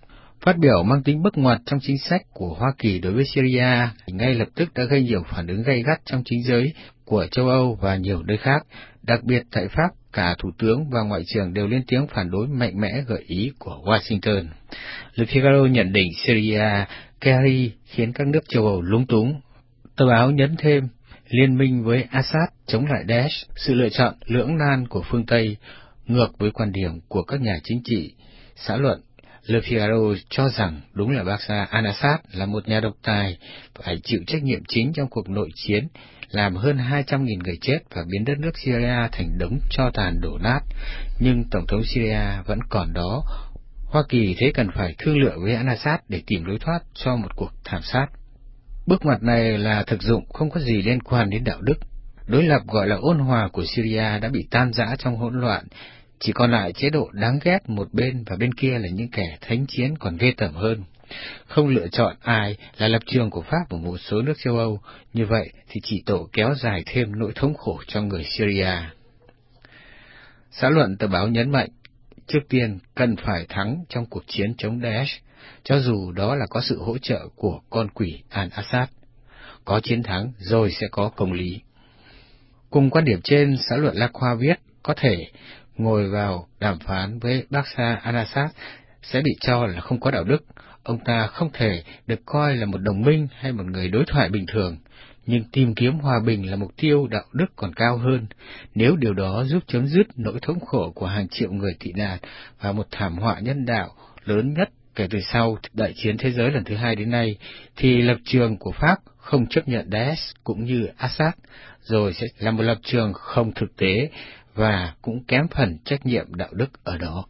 H: Phát biểu mang tính bước ngoặt trong chính sách của Hoa Kỳ đối với Syria, ngay lập tức đã gây nhiều phản ứng gay gắt trong chính giới của châu Âu và nhiều nơi khác. Đặc biệt tại Pháp, cả Thủ tướng và Ngoại trưởng đều lên tiếng phản đối mạnh mẽ gợi ý của Washington. Le Figaro nhận định Syria, Kerry khiến các nước châu Âu lúng túng. Tờ báo nhấn thêm, liên minh với Assad chống lại Daesh, sự lựa chọn lưỡng nan của phương Tây, ngược với quan điểm của các nhà chính trị. Xã luận, Le Figaro cho rằng đúng là Bashar al-Assad là một nhà độc tài, phải chịu trách nhiệm chính trong cuộc nội chiến, làm hơn hai trăm nghìn người chết và biến đất nước Syria thành đống tro tàn đổ nát. Nhưng Tổng thống Syria vẫn còn đó. Hoa Kỳ thấy cần phải thương lượng với al-Assad để tìm lối thoát cho một cuộc thảm sát. Bước ngoặt này là thực dụng, không có gì liên quan đến đạo đức. Đối lập gọi là ôn hòa của Syria đã bị tan rã trong hỗn loạn, chỉ còn lại chế độ đáng ghét một bên và bên kia là những kẻ thánh chiến còn ghê tởm hơn. Không lựa chọn ai là lập trường của Pháp và một số nước châu Âu, như vậy thì chỉ tổ kéo dài thêm nỗi thống khổ cho người Syria. Xã luận tờ báo nhấn mạnh, trước tiên cần phải thắng trong cuộc chiến chống Daesh, cho dù đó là có sự hỗ trợ của con quỷ al-Assad. Có chiến thắng rồi sẽ có công lý. Cùng quan điểm trên, xã luận La Croix viết, có thể ngồi vào đàm phán với Bashar al-Assad sẽ bị cho là không có đạo đức. Ông ta không thể được coi là một đồng minh hay một người đối thoại bình thường, nhưng tìm kiếm hòa bình là mục tiêu đạo đức còn cao hơn. Nếu điều đó giúp chấm dứt nỗi thống khổ của hàng triệu người tị nạn và một thảm họa nhân đạo lớn nhất kể từ sau đại chiến thế giới lần thứ hai đến nay, thì lập trường của Pháp không chấp nhận Daesh cũng như Assad, rồi sẽ là một lập trường không thực tế và cũng kém phần trách nhiệm đạo đức ở đó.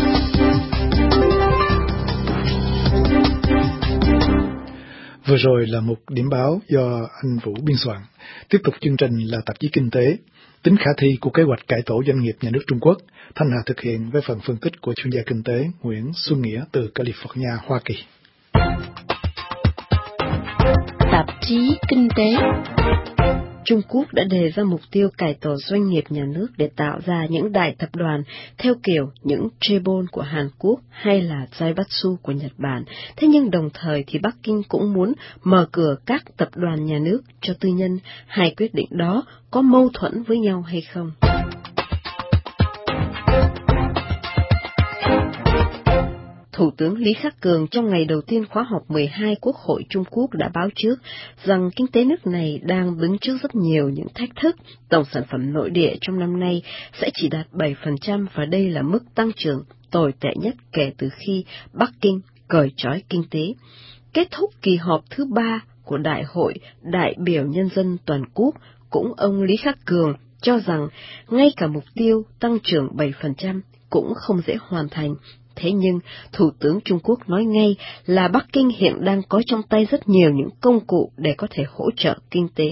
B: Vừa rồi là một điểm báo do anh Vũ biên soạn. Tiếp tục chương trình là tạp chí Kinh tế. Tính khả thi của kế hoạch cải tổ doanh nghiệp nhà nước Trung Quốc, Thanh Hà thực hiện với phần phân tích của chuyên gia kinh tế Nguyễn Xuân Nghĩa từ California, Hoa Kỳ.
I: Tạp chí Kinh tế. Trung Quốc đã đề ra mục tiêu cải tổ doanh nghiệp nhà nước để tạo ra những đại tập đoàn theo kiểu những chaebol của Hàn Quốc hay là Zaibatsu của Nhật Bản. Thế nhưng đồng thời thì Bắc Kinh cũng muốn mở cửa các tập đoàn nhà nước cho tư nhân. Hai quyết định đó có mâu thuẫn với nhau hay không? Thủ tướng Lý Khắc Cường trong ngày đầu tiên khóa họp mười hai Quốc hội Trung Quốc đã báo trước rằng kinh tế nước này đang đứng trước rất nhiều những thách thức. Tổng sản phẩm nội địa trong năm nay sẽ chỉ đạt bảy phần trăm và đây là mức tăng trưởng tồi tệ nhất kể từ khi Bắc Kinh cởi trói kinh tế. Kết thúc kỳ họp thứ ba của Đại hội Đại biểu Nhân dân Toàn quốc, cũng ông Lý Khắc Cường cho rằng ngay cả mục tiêu tăng trưởng bảy phần trăm cũng không dễ hoàn thành. Thế nhưng, Thủ tướng Trung Quốc nói ngay là Bắc Kinh hiện đang có trong tay rất nhiều những công cụ để có thể hỗ trợ kinh tế.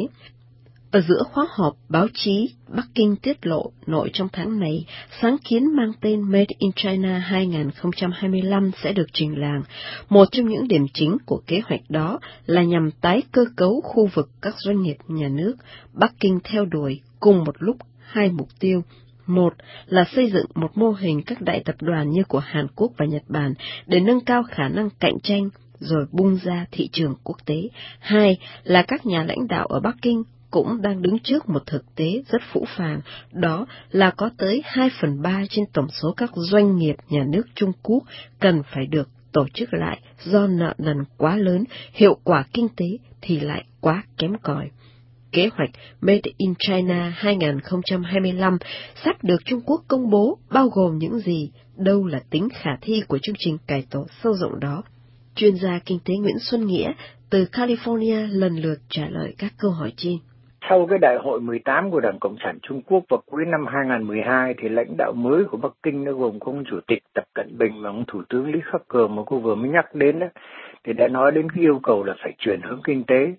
I: Ở giữa khóa họp, báo chí Bắc Kinh tiết lộ nội trong tháng này, sáng kiến mang tên Made in China hai không hai lăm sẽ được trình làng. Một trong những điểm chính của kế hoạch đó là nhằm tái cơ cấu khu vực các doanh nghiệp nhà nước. Bắc Kinh theo đuổi cùng một lúc hai mục tiêu. Một là xây dựng một mô hình các đại tập đoàn như của Hàn Quốc và Nhật Bản để nâng cao khả năng cạnh tranh rồi bung ra thị trường quốc tế. Hai là các nhà lãnh đạo ở Bắc Kinh cũng đang đứng trước một thực tế rất phũ phàng, đó là có tới hai phần ba trên tổng số các doanh nghiệp nhà nước Trung Quốc cần phải được tổ chức lại do nợ nần quá lớn, hiệu quả kinh tế thì lại quá kém cỏi. Kế hoạch Made in China hai không hai lăm sắp được Trung Quốc công bố bao gồm những gì, đâu là tính khả thi của chương trình cải tổ sâu rộng đó. Chuyên gia kinh tế Nguyễn Xuân Nghĩa từ California lần lượt trả lời các câu hỏi trên.
J: Sau cái đại hội mười tám của Đảng Cộng sản Trung Quốc vào cuối năm hai không một hai thì lãnh đạo mới của Bắc Kinh nó gồm có ông Chủ tịch Tập Cận Bình và ông Thủ tướng Lý Khắc Cường mà cô vừa mới nhắc đến đó, thì đã nói đến cái yêu cầu là phải chuyển hướng kinh tế.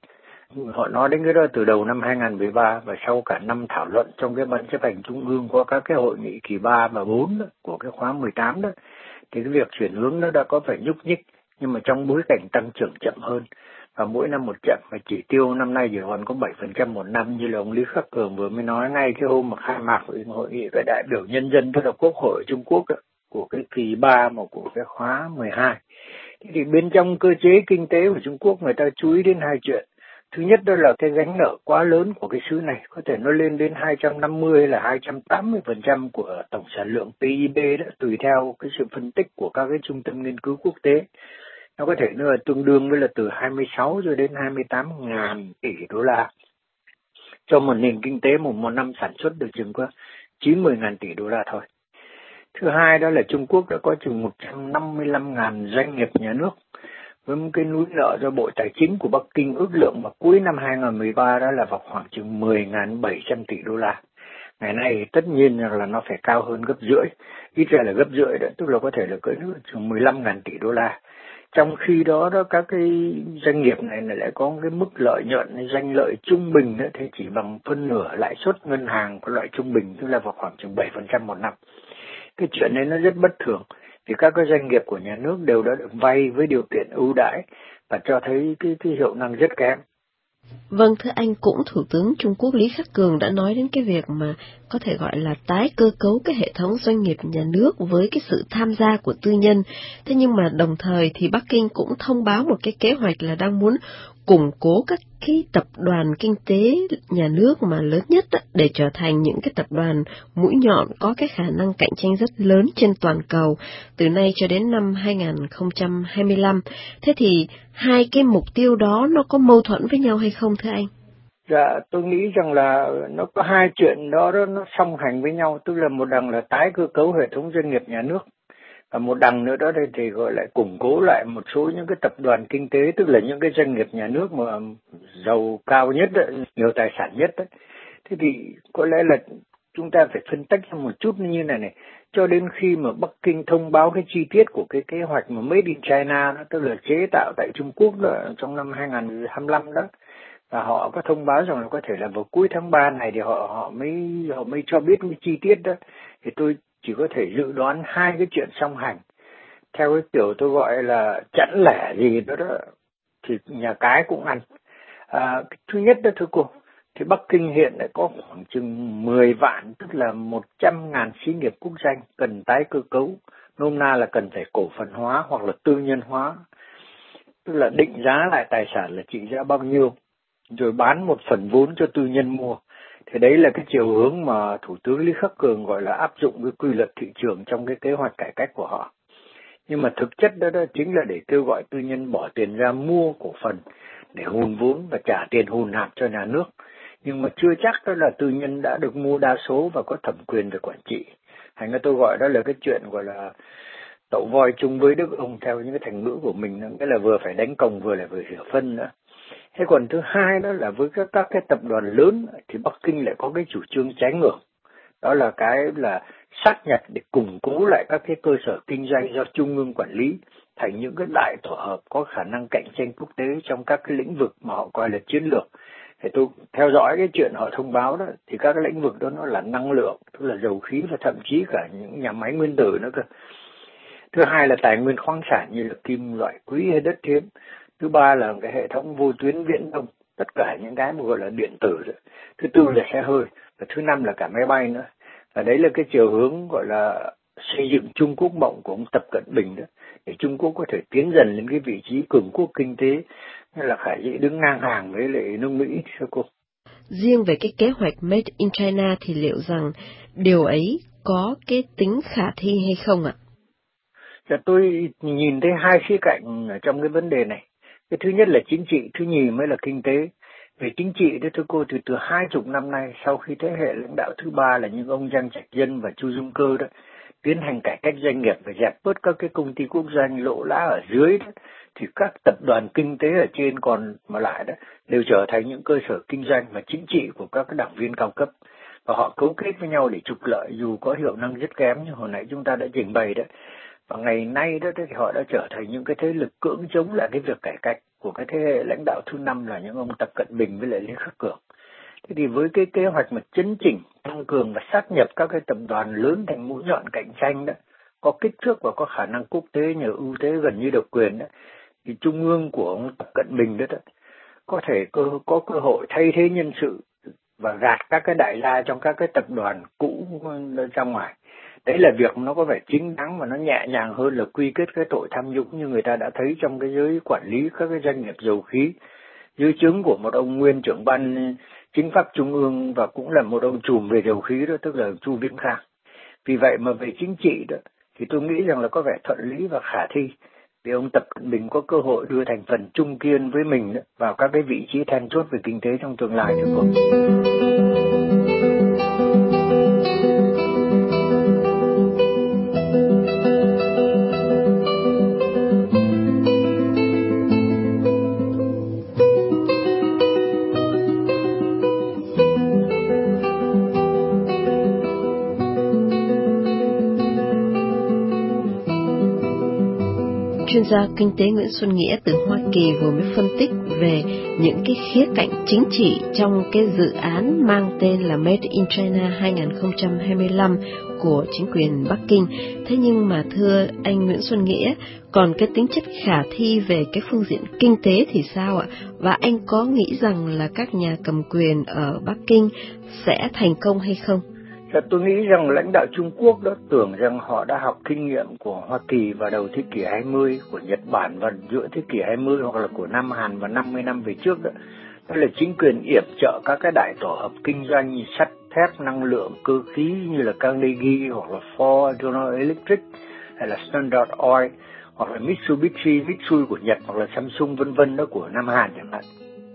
J: Họ nói đến cái đó từ đầu năm hai không một ba và sau cả năm thảo luận trong cái ban chấp hành trung ương qua các cái hội nghị kỳ ba và bốn đó, của cái khóa mười tám đó, thì cái việc chuyển hướng nó đã có phải nhúc nhích, nhưng mà trong bối cảnh tăng trưởng chậm hơn và mỗi năm một chậm, và chỉ tiêu năm nay chỉ còn có bảy phần trăm một năm như là ông Lý Khắc Cường vừa mới nói ngay cái hôm mà khai mạc hội nghị cái đại biểu nhân dân tức là Quốc hội Trung Quốc đó, của cái kỳ ba mà của cái khóa mười hai. Thế thì bên trong cơ chế kinh tế của Trung Quốc người ta chú ý đến hai chuyện. Thứ nhất đó là cái gánh nợ quá lớn của cái xứ này, có thể nó lên đến hai trăm năm mươi hay là hai trăm tám mươi phần trăm của tổng sản lượng pê i bê đó, tùy theo cái sự phân tích của các cái trung tâm nghiên cứu quốc tế. Nó có thể nó là tương đương với là từ hai mươi sáu cho đến hai mươi tám ngàn tỷ đô la. Cho một nền kinh tế một, một năm sản xuất được chừng có chín mươi ngàn tỷ đô la thôi. Thứ hai đó là Trung Quốc đã có chừng một trăm năm mươi lăm ngàn doanh nghiệp nhà nước, với một cái núi nợ do Bộ Tài chính của Bắc Kinh ước lượng vào cuối năm hai không một ba đó là vào khoảng chừng mười nghìn bảy trăm tỷ đô la. Ngày nay tất nhiên là nó phải cao hơn gấp rưỡi, ít ra là gấp rưỡi đó, tức là có thể là cỡ chừng mười lăm nghìn tỷ đô la. Trong khi đó đó các cái doanh nghiệp này lại có cái mức lợi nhuận doanh lợi trung bình đó, thì chỉ bằng phân nửa lãi suất ngân hàng của loại trung bình, tức là vào khoảng chừng bảy phần trăm một năm. Cái chuyện này nó rất bất thường, thì các cái doanh nghiệp của nhà nước đều đã được vay với điều kiện ưu đãi và cho thấy cái, cái hiệu năng rất kém.
I: Vâng, thưa anh, cũng Thủ tướng Trung Quốc Lý Khắc Cường đã nói đến cái việc mà có thể gọi là tái cơ cấu cái hệ thống doanh nghiệp nhà nước với cái sự tham gia của tư nhân. Thế nhưng mà đồng thời thì Bắc Kinh cũng thông báo một cái kế hoạch là đang muốn củng cố các cái tập đoàn kinh tế nhà nước mà lớn nhất đó, để trở thành những cái tập đoàn mũi nhọn có cái khả năng cạnh tranh rất lớn trên toàn cầu từ nay cho đến năm hai không hai lăm. Thế thì hai cái mục tiêu đó nó có mâu thuẫn với nhau hay không thưa anh?
J: Dạ, tôi nghĩ rằng là nó có hai chuyện đó, đó nó song hành với nhau, tức là một đằng là tái cơ cấu hệ thống doanh nghiệp nhà nước, và một đằng nữa đó thì gọi lại củng cố lại một số những cái tập đoàn kinh tế, tức là những cái doanh nghiệp nhà nước mà giàu cao nhất, đó, nhiều tài sản nhất. Đó. Thế thì có lẽ là chúng ta phải phân tách ra một chút như này này, cho đến khi mà Bắc Kinh thông báo cái chi tiết của cái kế hoạch mà Made in China, đó, tức là chế tạo tại Trung Quốc đó, trong năm hai không hai lăm đó, và họ có thông báo rằng là có thể là vào cuối tháng ba này thì họ họ mới họ mới cho biết cái chi tiết đó, thì tôi chỉ có thể dự đoán hai cái chuyện song hành theo cái kiểu tôi gọi là chẵn lẻ gì đó, đó thì nhà cái cũng ăn. À, thứ nhất đó thưa cô, thì Bắc Kinh hiện lại có khoảng chừng mười vạn, tức là một trăm ngàn xí nghiệp quốc doanh cần tái cơ cấu, nôm na là cần phải cổ phần hóa hoặc là tư nhân hóa, tức là định giá lại tài sản là trị giá bao nhiêu rồi bán một phần vốn cho tư nhân mua. Thì đấy là cái chiều hướng mà Thủ tướng Lý Khắc Cường gọi là áp dụng cái quy luật thị trường trong cái kế hoạch cải cách của họ. Nhưng mà thực chất đó, đó chính là để kêu gọi tư nhân bỏ tiền ra mua cổ phần để hùn vốn và trả tiền hùn hạp cho nhà nước. Nhưng mà chưa chắc đó là tư nhân đã được mua đa số và có thẩm quyền về quản trị. Thành ra tôi gọi đó là cái chuyện gọi là tẩu voi chung với đức ông theo những cái thành ngữ của mình, nghĩa là vừa phải đánh còng vừa là vừa hiểu phân nữa. Thế còn thứ hai đó là với các, các cái tập đoàn lớn thì Bắc Kinh lại có cái chủ trương trái ngược. Đó là cái là sát nhập để củng cố lại các cái cơ sở kinh doanh do Trung ương quản lý thành những cái đại tổ hợp có khả năng cạnh tranh quốc tế trong các cái lĩnh vực mà họ coi là chiến lược. Thì tôi theo dõi cái chuyện họ thông báo đó, thì các cái lĩnh vực đó nó là năng lượng, tức là dầu khí và thậm chí cả những nhà máy nguyên tử nữa cơ. Thứ hai là tài nguyên khoáng sản như là kim loại quý hay đất hiếm. Thứ ba là cái hệ thống vô tuyến viễn thông, tất cả những cái mà gọi là điện tử đó. Thứ tư là xe hơi, và thứ năm là cả máy bay nữa. Và đấy là cái chiều hướng gọi là xây dựng Trung Quốc mộng của ông Tập Cận Bình đó, để Trung Quốc có thể tiến dần lên cái vị trí cường quốc kinh tế, như là khả dĩ đứng ngang hàng với lại nước Mỹ, thưa cô.
I: Riêng về cái kế hoạch Made in China thì liệu rằng điều ấy có cái tính khả thi hay không ạ?
J: Dạ, tôi nhìn thấy hai khía cạnh ở trong cái vấn đề này. Cái thứ nhất là chính trị, thứ nhì mới là kinh tế. Về chính trị đó thưa cô, thì từ hai chục năm nay, sau khi thế hệ lãnh đạo thứ ba là những ông Giang Trạch Dân và Chu Dung Cơ đó tiến hành cải cách doanh nghiệp và dẹp bớt các cái công ty quốc doanh lỗ lã ở dưới đó, thì các tập đoàn kinh tế ở trên còn mà lại đó đều trở thành những cơ sở kinh doanh và chính trị của các cái đảng viên cao cấp, và họ cấu kết với nhau để trục lợi dù có hiệu năng rất kém như hồi nãy chúng ta đã trình bày đó. Và ngày nay đó thì họ đã trở thành những cái thế lực cưỡng chống lại cái việc cải cách của cái thế hệ lãnh đạo thứ năm là những ông Tập Cận Bình với lại Lý Khắc Cường. Thế thì với cái kế hoạch mà chấn chỉnh, tăng cường và sát nhập các cái tập đoàn lớn thành mũi nhọn cạnh tranh đó, có kích thước và có khả năng quốc tế nhờ ưu thế gần như độc quyền đó, thì trung ương của ông Tập Cận Bình đó, đó có thể cơ, có cơ hội thay thế nhân sự và gạt các cái đại gia trong các cái tập đoàn cũ ra ngoài Đấy là việc nó có vẻ chính đáng và nó nhẹ nhàng hơn là quy kết cái tội tham nhũng như người ta đã thấy trong cái giới quản lý các cái doanh nghiệp dầu khí dưới trướng của một ông nguyên trưởng ban chính pháp trung ương và cũng là một ông trùm về dầu khí đó, tức là Chu Viễn Khang. Vì vậy mà về chính trị đó thì tôi nghĩ rằng là có vẻ thuận lý và khả thi, vì ông Tập Cận Bình có cơ hội đưa thành phần trung kiên với mình đó, vào các cái vị trí then chốt về kinh tế trong tương lai nữa cũng.
I: Chuyên gia kinh tế Nguyễn Xuân Nghĩa từ Hoa Kỳ vừa mới phân tích về những cái khía cạnh chính trị trong cái dự án mang tên là Made in China hai không hai lăm của chính quyền Bắc Kinh. Thế nhưng mà thưa anh Nguyễn Xuân Nghĩa, còn cái tính chất khả thi về cái phương diện kinh tế thì sao ạ? Và anh có nghĩ rằng là các nhà cầm quyền ở Bắc Kinh sẽ thành công hay không?
J: Dạ, tôi nghĩ rằng lãnh đạo Trung Quốc đó tưởng rằng họ đã học kinh nghiệm của Hoa Kỳ vào đầu thế kỷ hai mươi, của Nhật Bản vào giữa thế kỷ hai mươi hoặc là của Nam Hàn vào năm mươi năm về trước đó. Đó là chính quyền yểm trợ các cái đại tổ hợp kinh doanh như sắt, thép, năng lượng, cơ khí như là Carnegie hoặc là Ford, General Electric hay là Standard Oil hoặc là Mitsubishi, Mitsui của Nhật hoặc là Samsung vân vân đó của Nam Hàn chẳng hạn,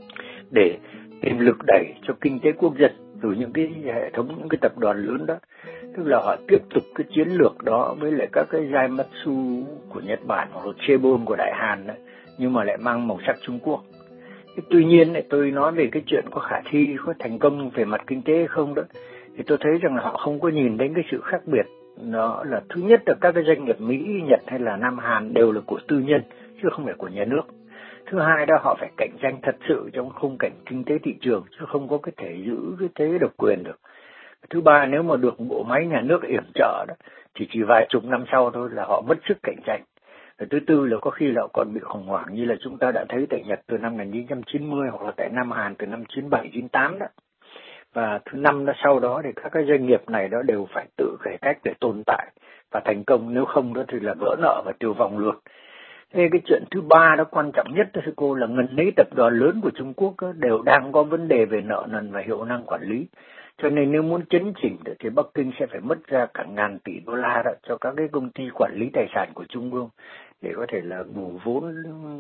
J: để tìm lực đẩy cho kinh tế quốc dân từ những cái hệ thống, những cái tập đoàn lớn đó. Tức là họ tiếp tục cái chiến lược đó với lại các cái Zaimatsu của Nhật Bản hoặc là Chaebol của Đại Hàn đó, nhưng mà lại mang màu sắc Trung Quốc. Tuy nhiên tôi nói về cái chuyện có khả thi, có thành công về mặt kinh tế hay không đó, thì tôi thấy rằng là họ không có nhìn đến cái sự khác biệt. Nó là thứ nhất là các cái doanh nghiệp Mỹ, Nhật hay là Nam Hàn đều là của tư nhân chứ không phải của nhà nước. Thứ hai đó, họ phải cạnh tranh thật sự trong khung cảnh kinh tế thị trường chứ không có cái thể giữ cái thế độc quyền được. Thứ ba, nếu mà được bộ máy nhà nước yểm trợ đó thì chỉ vài chục năm sau thôi là họ mất sức cạnh tranh. Và thứ tư là có khi là họ còn bị khủng hoảng như là chúng ta đã thấy tại Nhật từ năm một nghìn chín trăm chín mươi hoặc là tại Nam Hàn từ năm chín bảy chín tám đó. Và thứ năm đó, sau đó thì các cái doanh nghiệp này đó đều phải tự cải cách để tồn tại và thành công, nếu không đó thì là vỡ nợ và tiêu vong luôn. Thế cái chuyện thứ ba đó quan trọng nhất đó thưa cô là gần mấy tập đoàn lớn của Trung Quốc đó, đều đang có vấn đề về nợ nần và hiệu năng quản lý. Cho nên nếu muốn chấn chỉnh thì Bắc Kinh sẽ phải mất ra cả ngàn tỷ đô la đó cho các cái công ty quản lý tài sản của Trung ương để có thể là bù vốn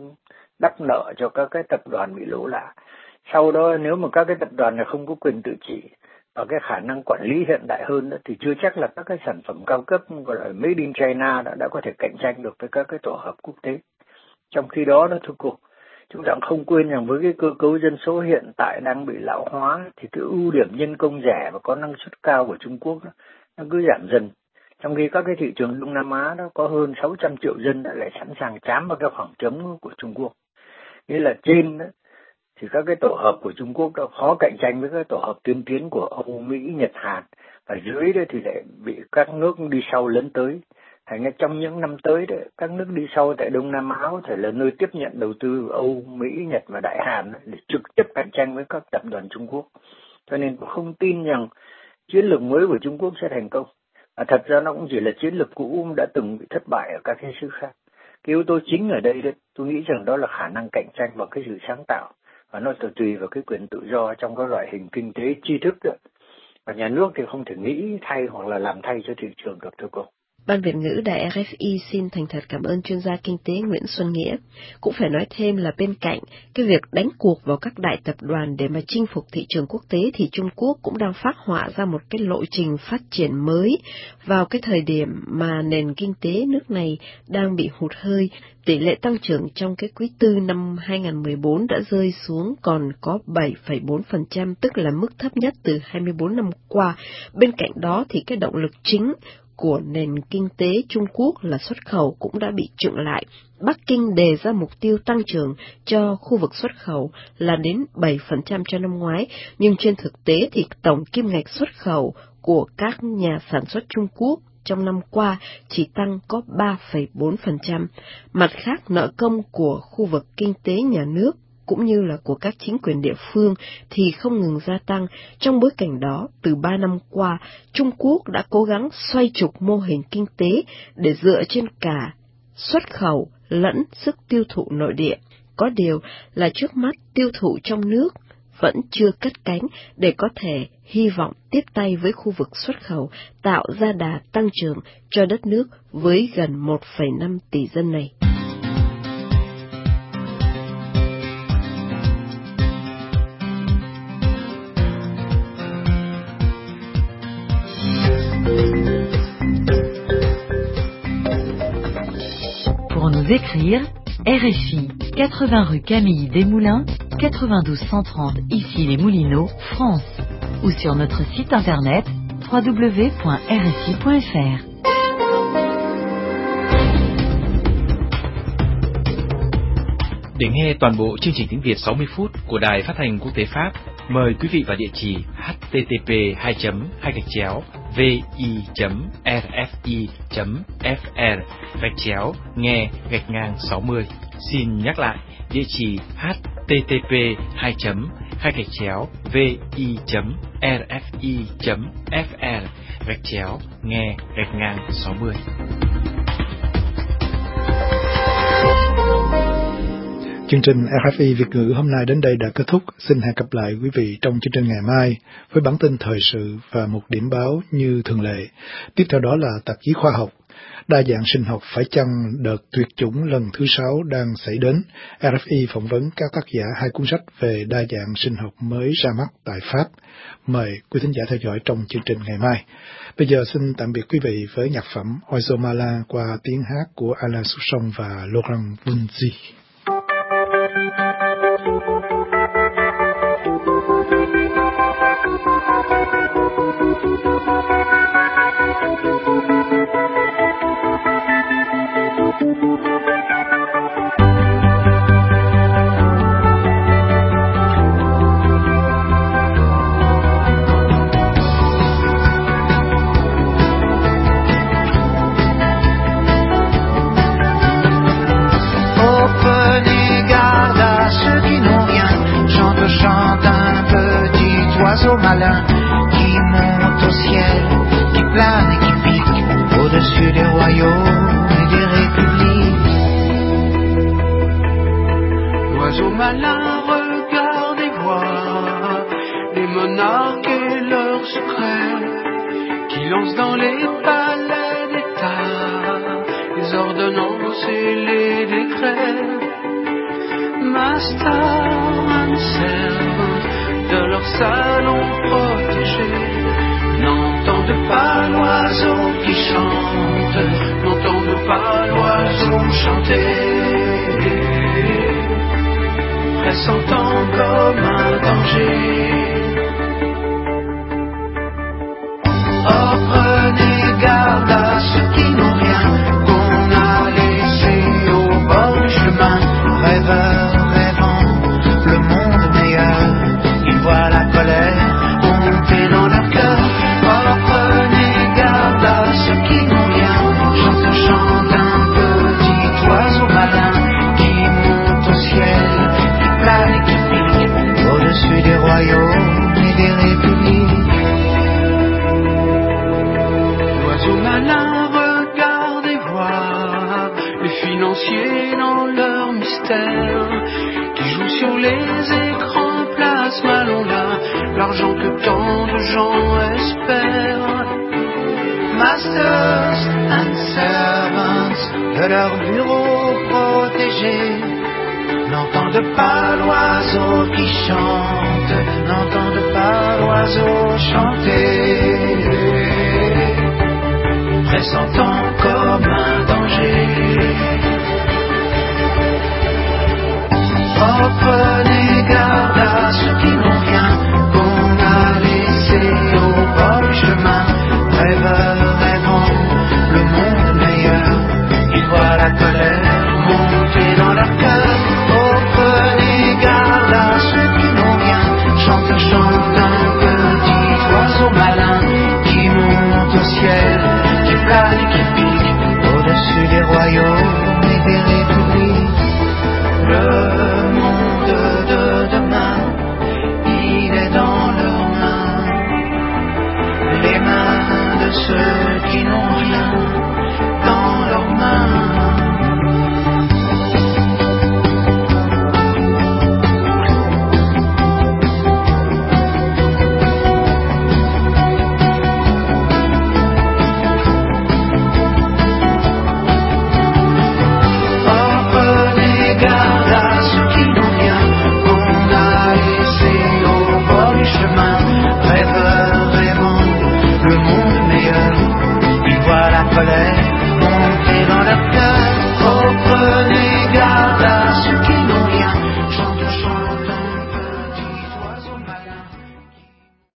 J: đắp nợ cho các cái tập đoàn bị lỗ lã. Sau đó nếu mà các cái tập đoàn này không có quyền tự trị và cái khả năng quản lý hiện đại hơn đó, thì chưa chắc là các cái sản phẩm cao cấp gọi là Made in China đã, đã có thể cạnh tranh được với các cái tổ hợp quốc tế. Trong khi đó, đó thưa cô, chúng ta không quên rằng với cái cơ cấu dân số hiện tại đang bị lão hóa thì cái ưu điểm nhân công rẻ và có năng suất cao của Trung Quốc đó, nó cứ giảm dần. Trong khi các cái thị trường Đông Nam Á đó có hơn sáu trăm triệu dân đã lại sẵn sàng chám vào cái khoảng trống của Trung Quốc. Nghĩa là trên đó, thì các cái tổ hợp của Trung Quốc đó khó cạnh tranh với các tổ hợp tiên tiến của Âu, Mỹ, Nhật, Hàn. Và dưới đó thì lại bị các nước đi sau lấn tới. Thành ra trong những năm tới đấy, các nước đi sau tại Đông Nam Á có thể là nơi tiếp nhận đầu tư Âu, Mỹ, Nhật và Đại Hàn để trực tiếp cạnh tranh với các tập đoàn Trung Quốc. Cho nên tôi không tin rằng chiến lược mới của Trung Quốc sẽ thành công. Và thật ra nó cũng chỉ là chiến lược cũ đã từng bị thất bại ở các thế giới khác. Cái yếu tố chính ở đây đấy, tôi nghĩ rằng đó là khả năng cạnh tranh và cái sự sáng tạo. Và nó tùy vào cái quyền tự do trong các loại hình kinh tế tri thức đó. Và nhà nước thì không thể nghĩ thay hoặc là làm thay cho thị trường được thưa cô.
I: Ban Việt ngữ Đài R F I xin thành thật cảm ơn chuyên gia kinh tế Nguyễn Xuân Nghĩa. Cũng phải nói thêm là bên cạnh cái việc đánh cuộc vào các đại tập đoàn để mà chinh phục thị trường quốc tế thì Trung Quốc cũng đang phác họa ra một cái lộ trình phát triển mới vào cái thời điểm mà nền kinh tế nước này đang bị hụt hơi. Tỷ lệ tăng trưởng trong cái quý tư năm hai không một bốn đã rơi xuống còn có bảy phẩy bốn phần trăm, tức là mức thấp nhất từ hai mươi bốn năm qua. Bên cạnh đó thì cái động lực chính của nền kinh tế Trung Quốc là xuất khẩu cũng đã bị chững lại. Bắc Kinh đề ra mục tiêu tăng trưởng cho khu vực xuất khẩu là đến bảy phần trăm cho năm ngoái, nhưng trên thực tế thì tổng kim ngạch xuất khẩu của các nhà sản xuất Trung Quốc trong năm qua chỉ tăng có ba phẩy bốn phần trăm. Mặt khác, nợ công của khu vực kinh tế nhà nước cũng như là của các chính quyền địa phương thì không ngừng gia tăng. Trong bối cảnh đó, từ ba năm qua, Trung Quốc đã cố gắng xoay trục mô hình kinh tế để dựa trên cả xuất khẩu lẫn sức tiêu thụ nội địa. Có điều là trước mắt tiêu thụ trong nước vẫn chưa cất cánh để có thể hy vọng tiếp tay với khu vực xuất khẩu, tạo ra đà tăng trưởng cho đất nước với gần một phẩy năm tỷ dân này.
K: Pour nous écrire, R F I quatre-vingts rue Camille Desmoulins, quatre-vingt-douze cent trente ici les Moulineaux, France, ou sur notre site internet w w w point r f i point f r.
G: Để nghe toàn bộ chương trình tiếng Việt sáu mươi phút của Đài Phát thanh Quốc tế Pháp, mời quý vị vào địa chỉ h t t p hai hai gạch chéo v i chấm r f i chấm f r gạch chéo nghe gạch ngang sáu mươi. Xin nhắc lại địa chỉ h t t p hai hai gạch chéo v i chấm r f i chấm f r gạch chéo nghe gạch ngang sáu mươi.
B: Chương trình R F I Việt ngữ hôm nay đến đây đã kết thúc. Xin hẹn gặp lại quý vị trong chương trình ngày mai với bản tin thời sự và một điểm báo như thường lệ. Tiếp theo đó là tạp chí khoa học. Đa dạng sinh học phải chăng đợt tuyệt chủng lần thứ sáu đang xảy đến? R F I phỏng vấn các tác giả hai cuốn sách về đa dạng sinh học mới ra mắt tại Pháp. Mời quý thính giả theo dõi trong chương trình ngày mai. Bây giờ xin tạm biệt quý vị với nhạc phẩm Oiseau Malin qua tiếng hát của Alain Souchon và Laurent Voulzy.
L: Chante un petit oiseau malin qui monte au ciel, qui plane et qui pique au-dessus des royaumes et des républiques. L'oiseau malin regarde et voit les monarques et leurs secrets, qui lancent dans les palais d'État les ordonnances et les décrets. Master and servant de leur salon protégé n'entendent pas l'oiseau qui chante, n'entendent pas l'oiseau chanter, pressentant comme un danger. Oh, prenez garde à ceux qui n'ont rien, qu'on a laissé au bord du chemin, rêveurs. Monter dans leur cœur, oh, prenez garde à ceux qui n'ont rien. Chante, chante un petit oiseau malin qui monte au ciel, qui plane et qui pique au-dessus des royaumes et des républiques. L'oiseau malin regarde et voit les financiers dans leur mystère, qui jouent sur les écrans plasma là l'argent que tant de gens espèrent. Masters and servants de leur bureau protégé n'entendent pas l'oiseau qui chante, n'entendent pas l'oiseau chanter, pressentant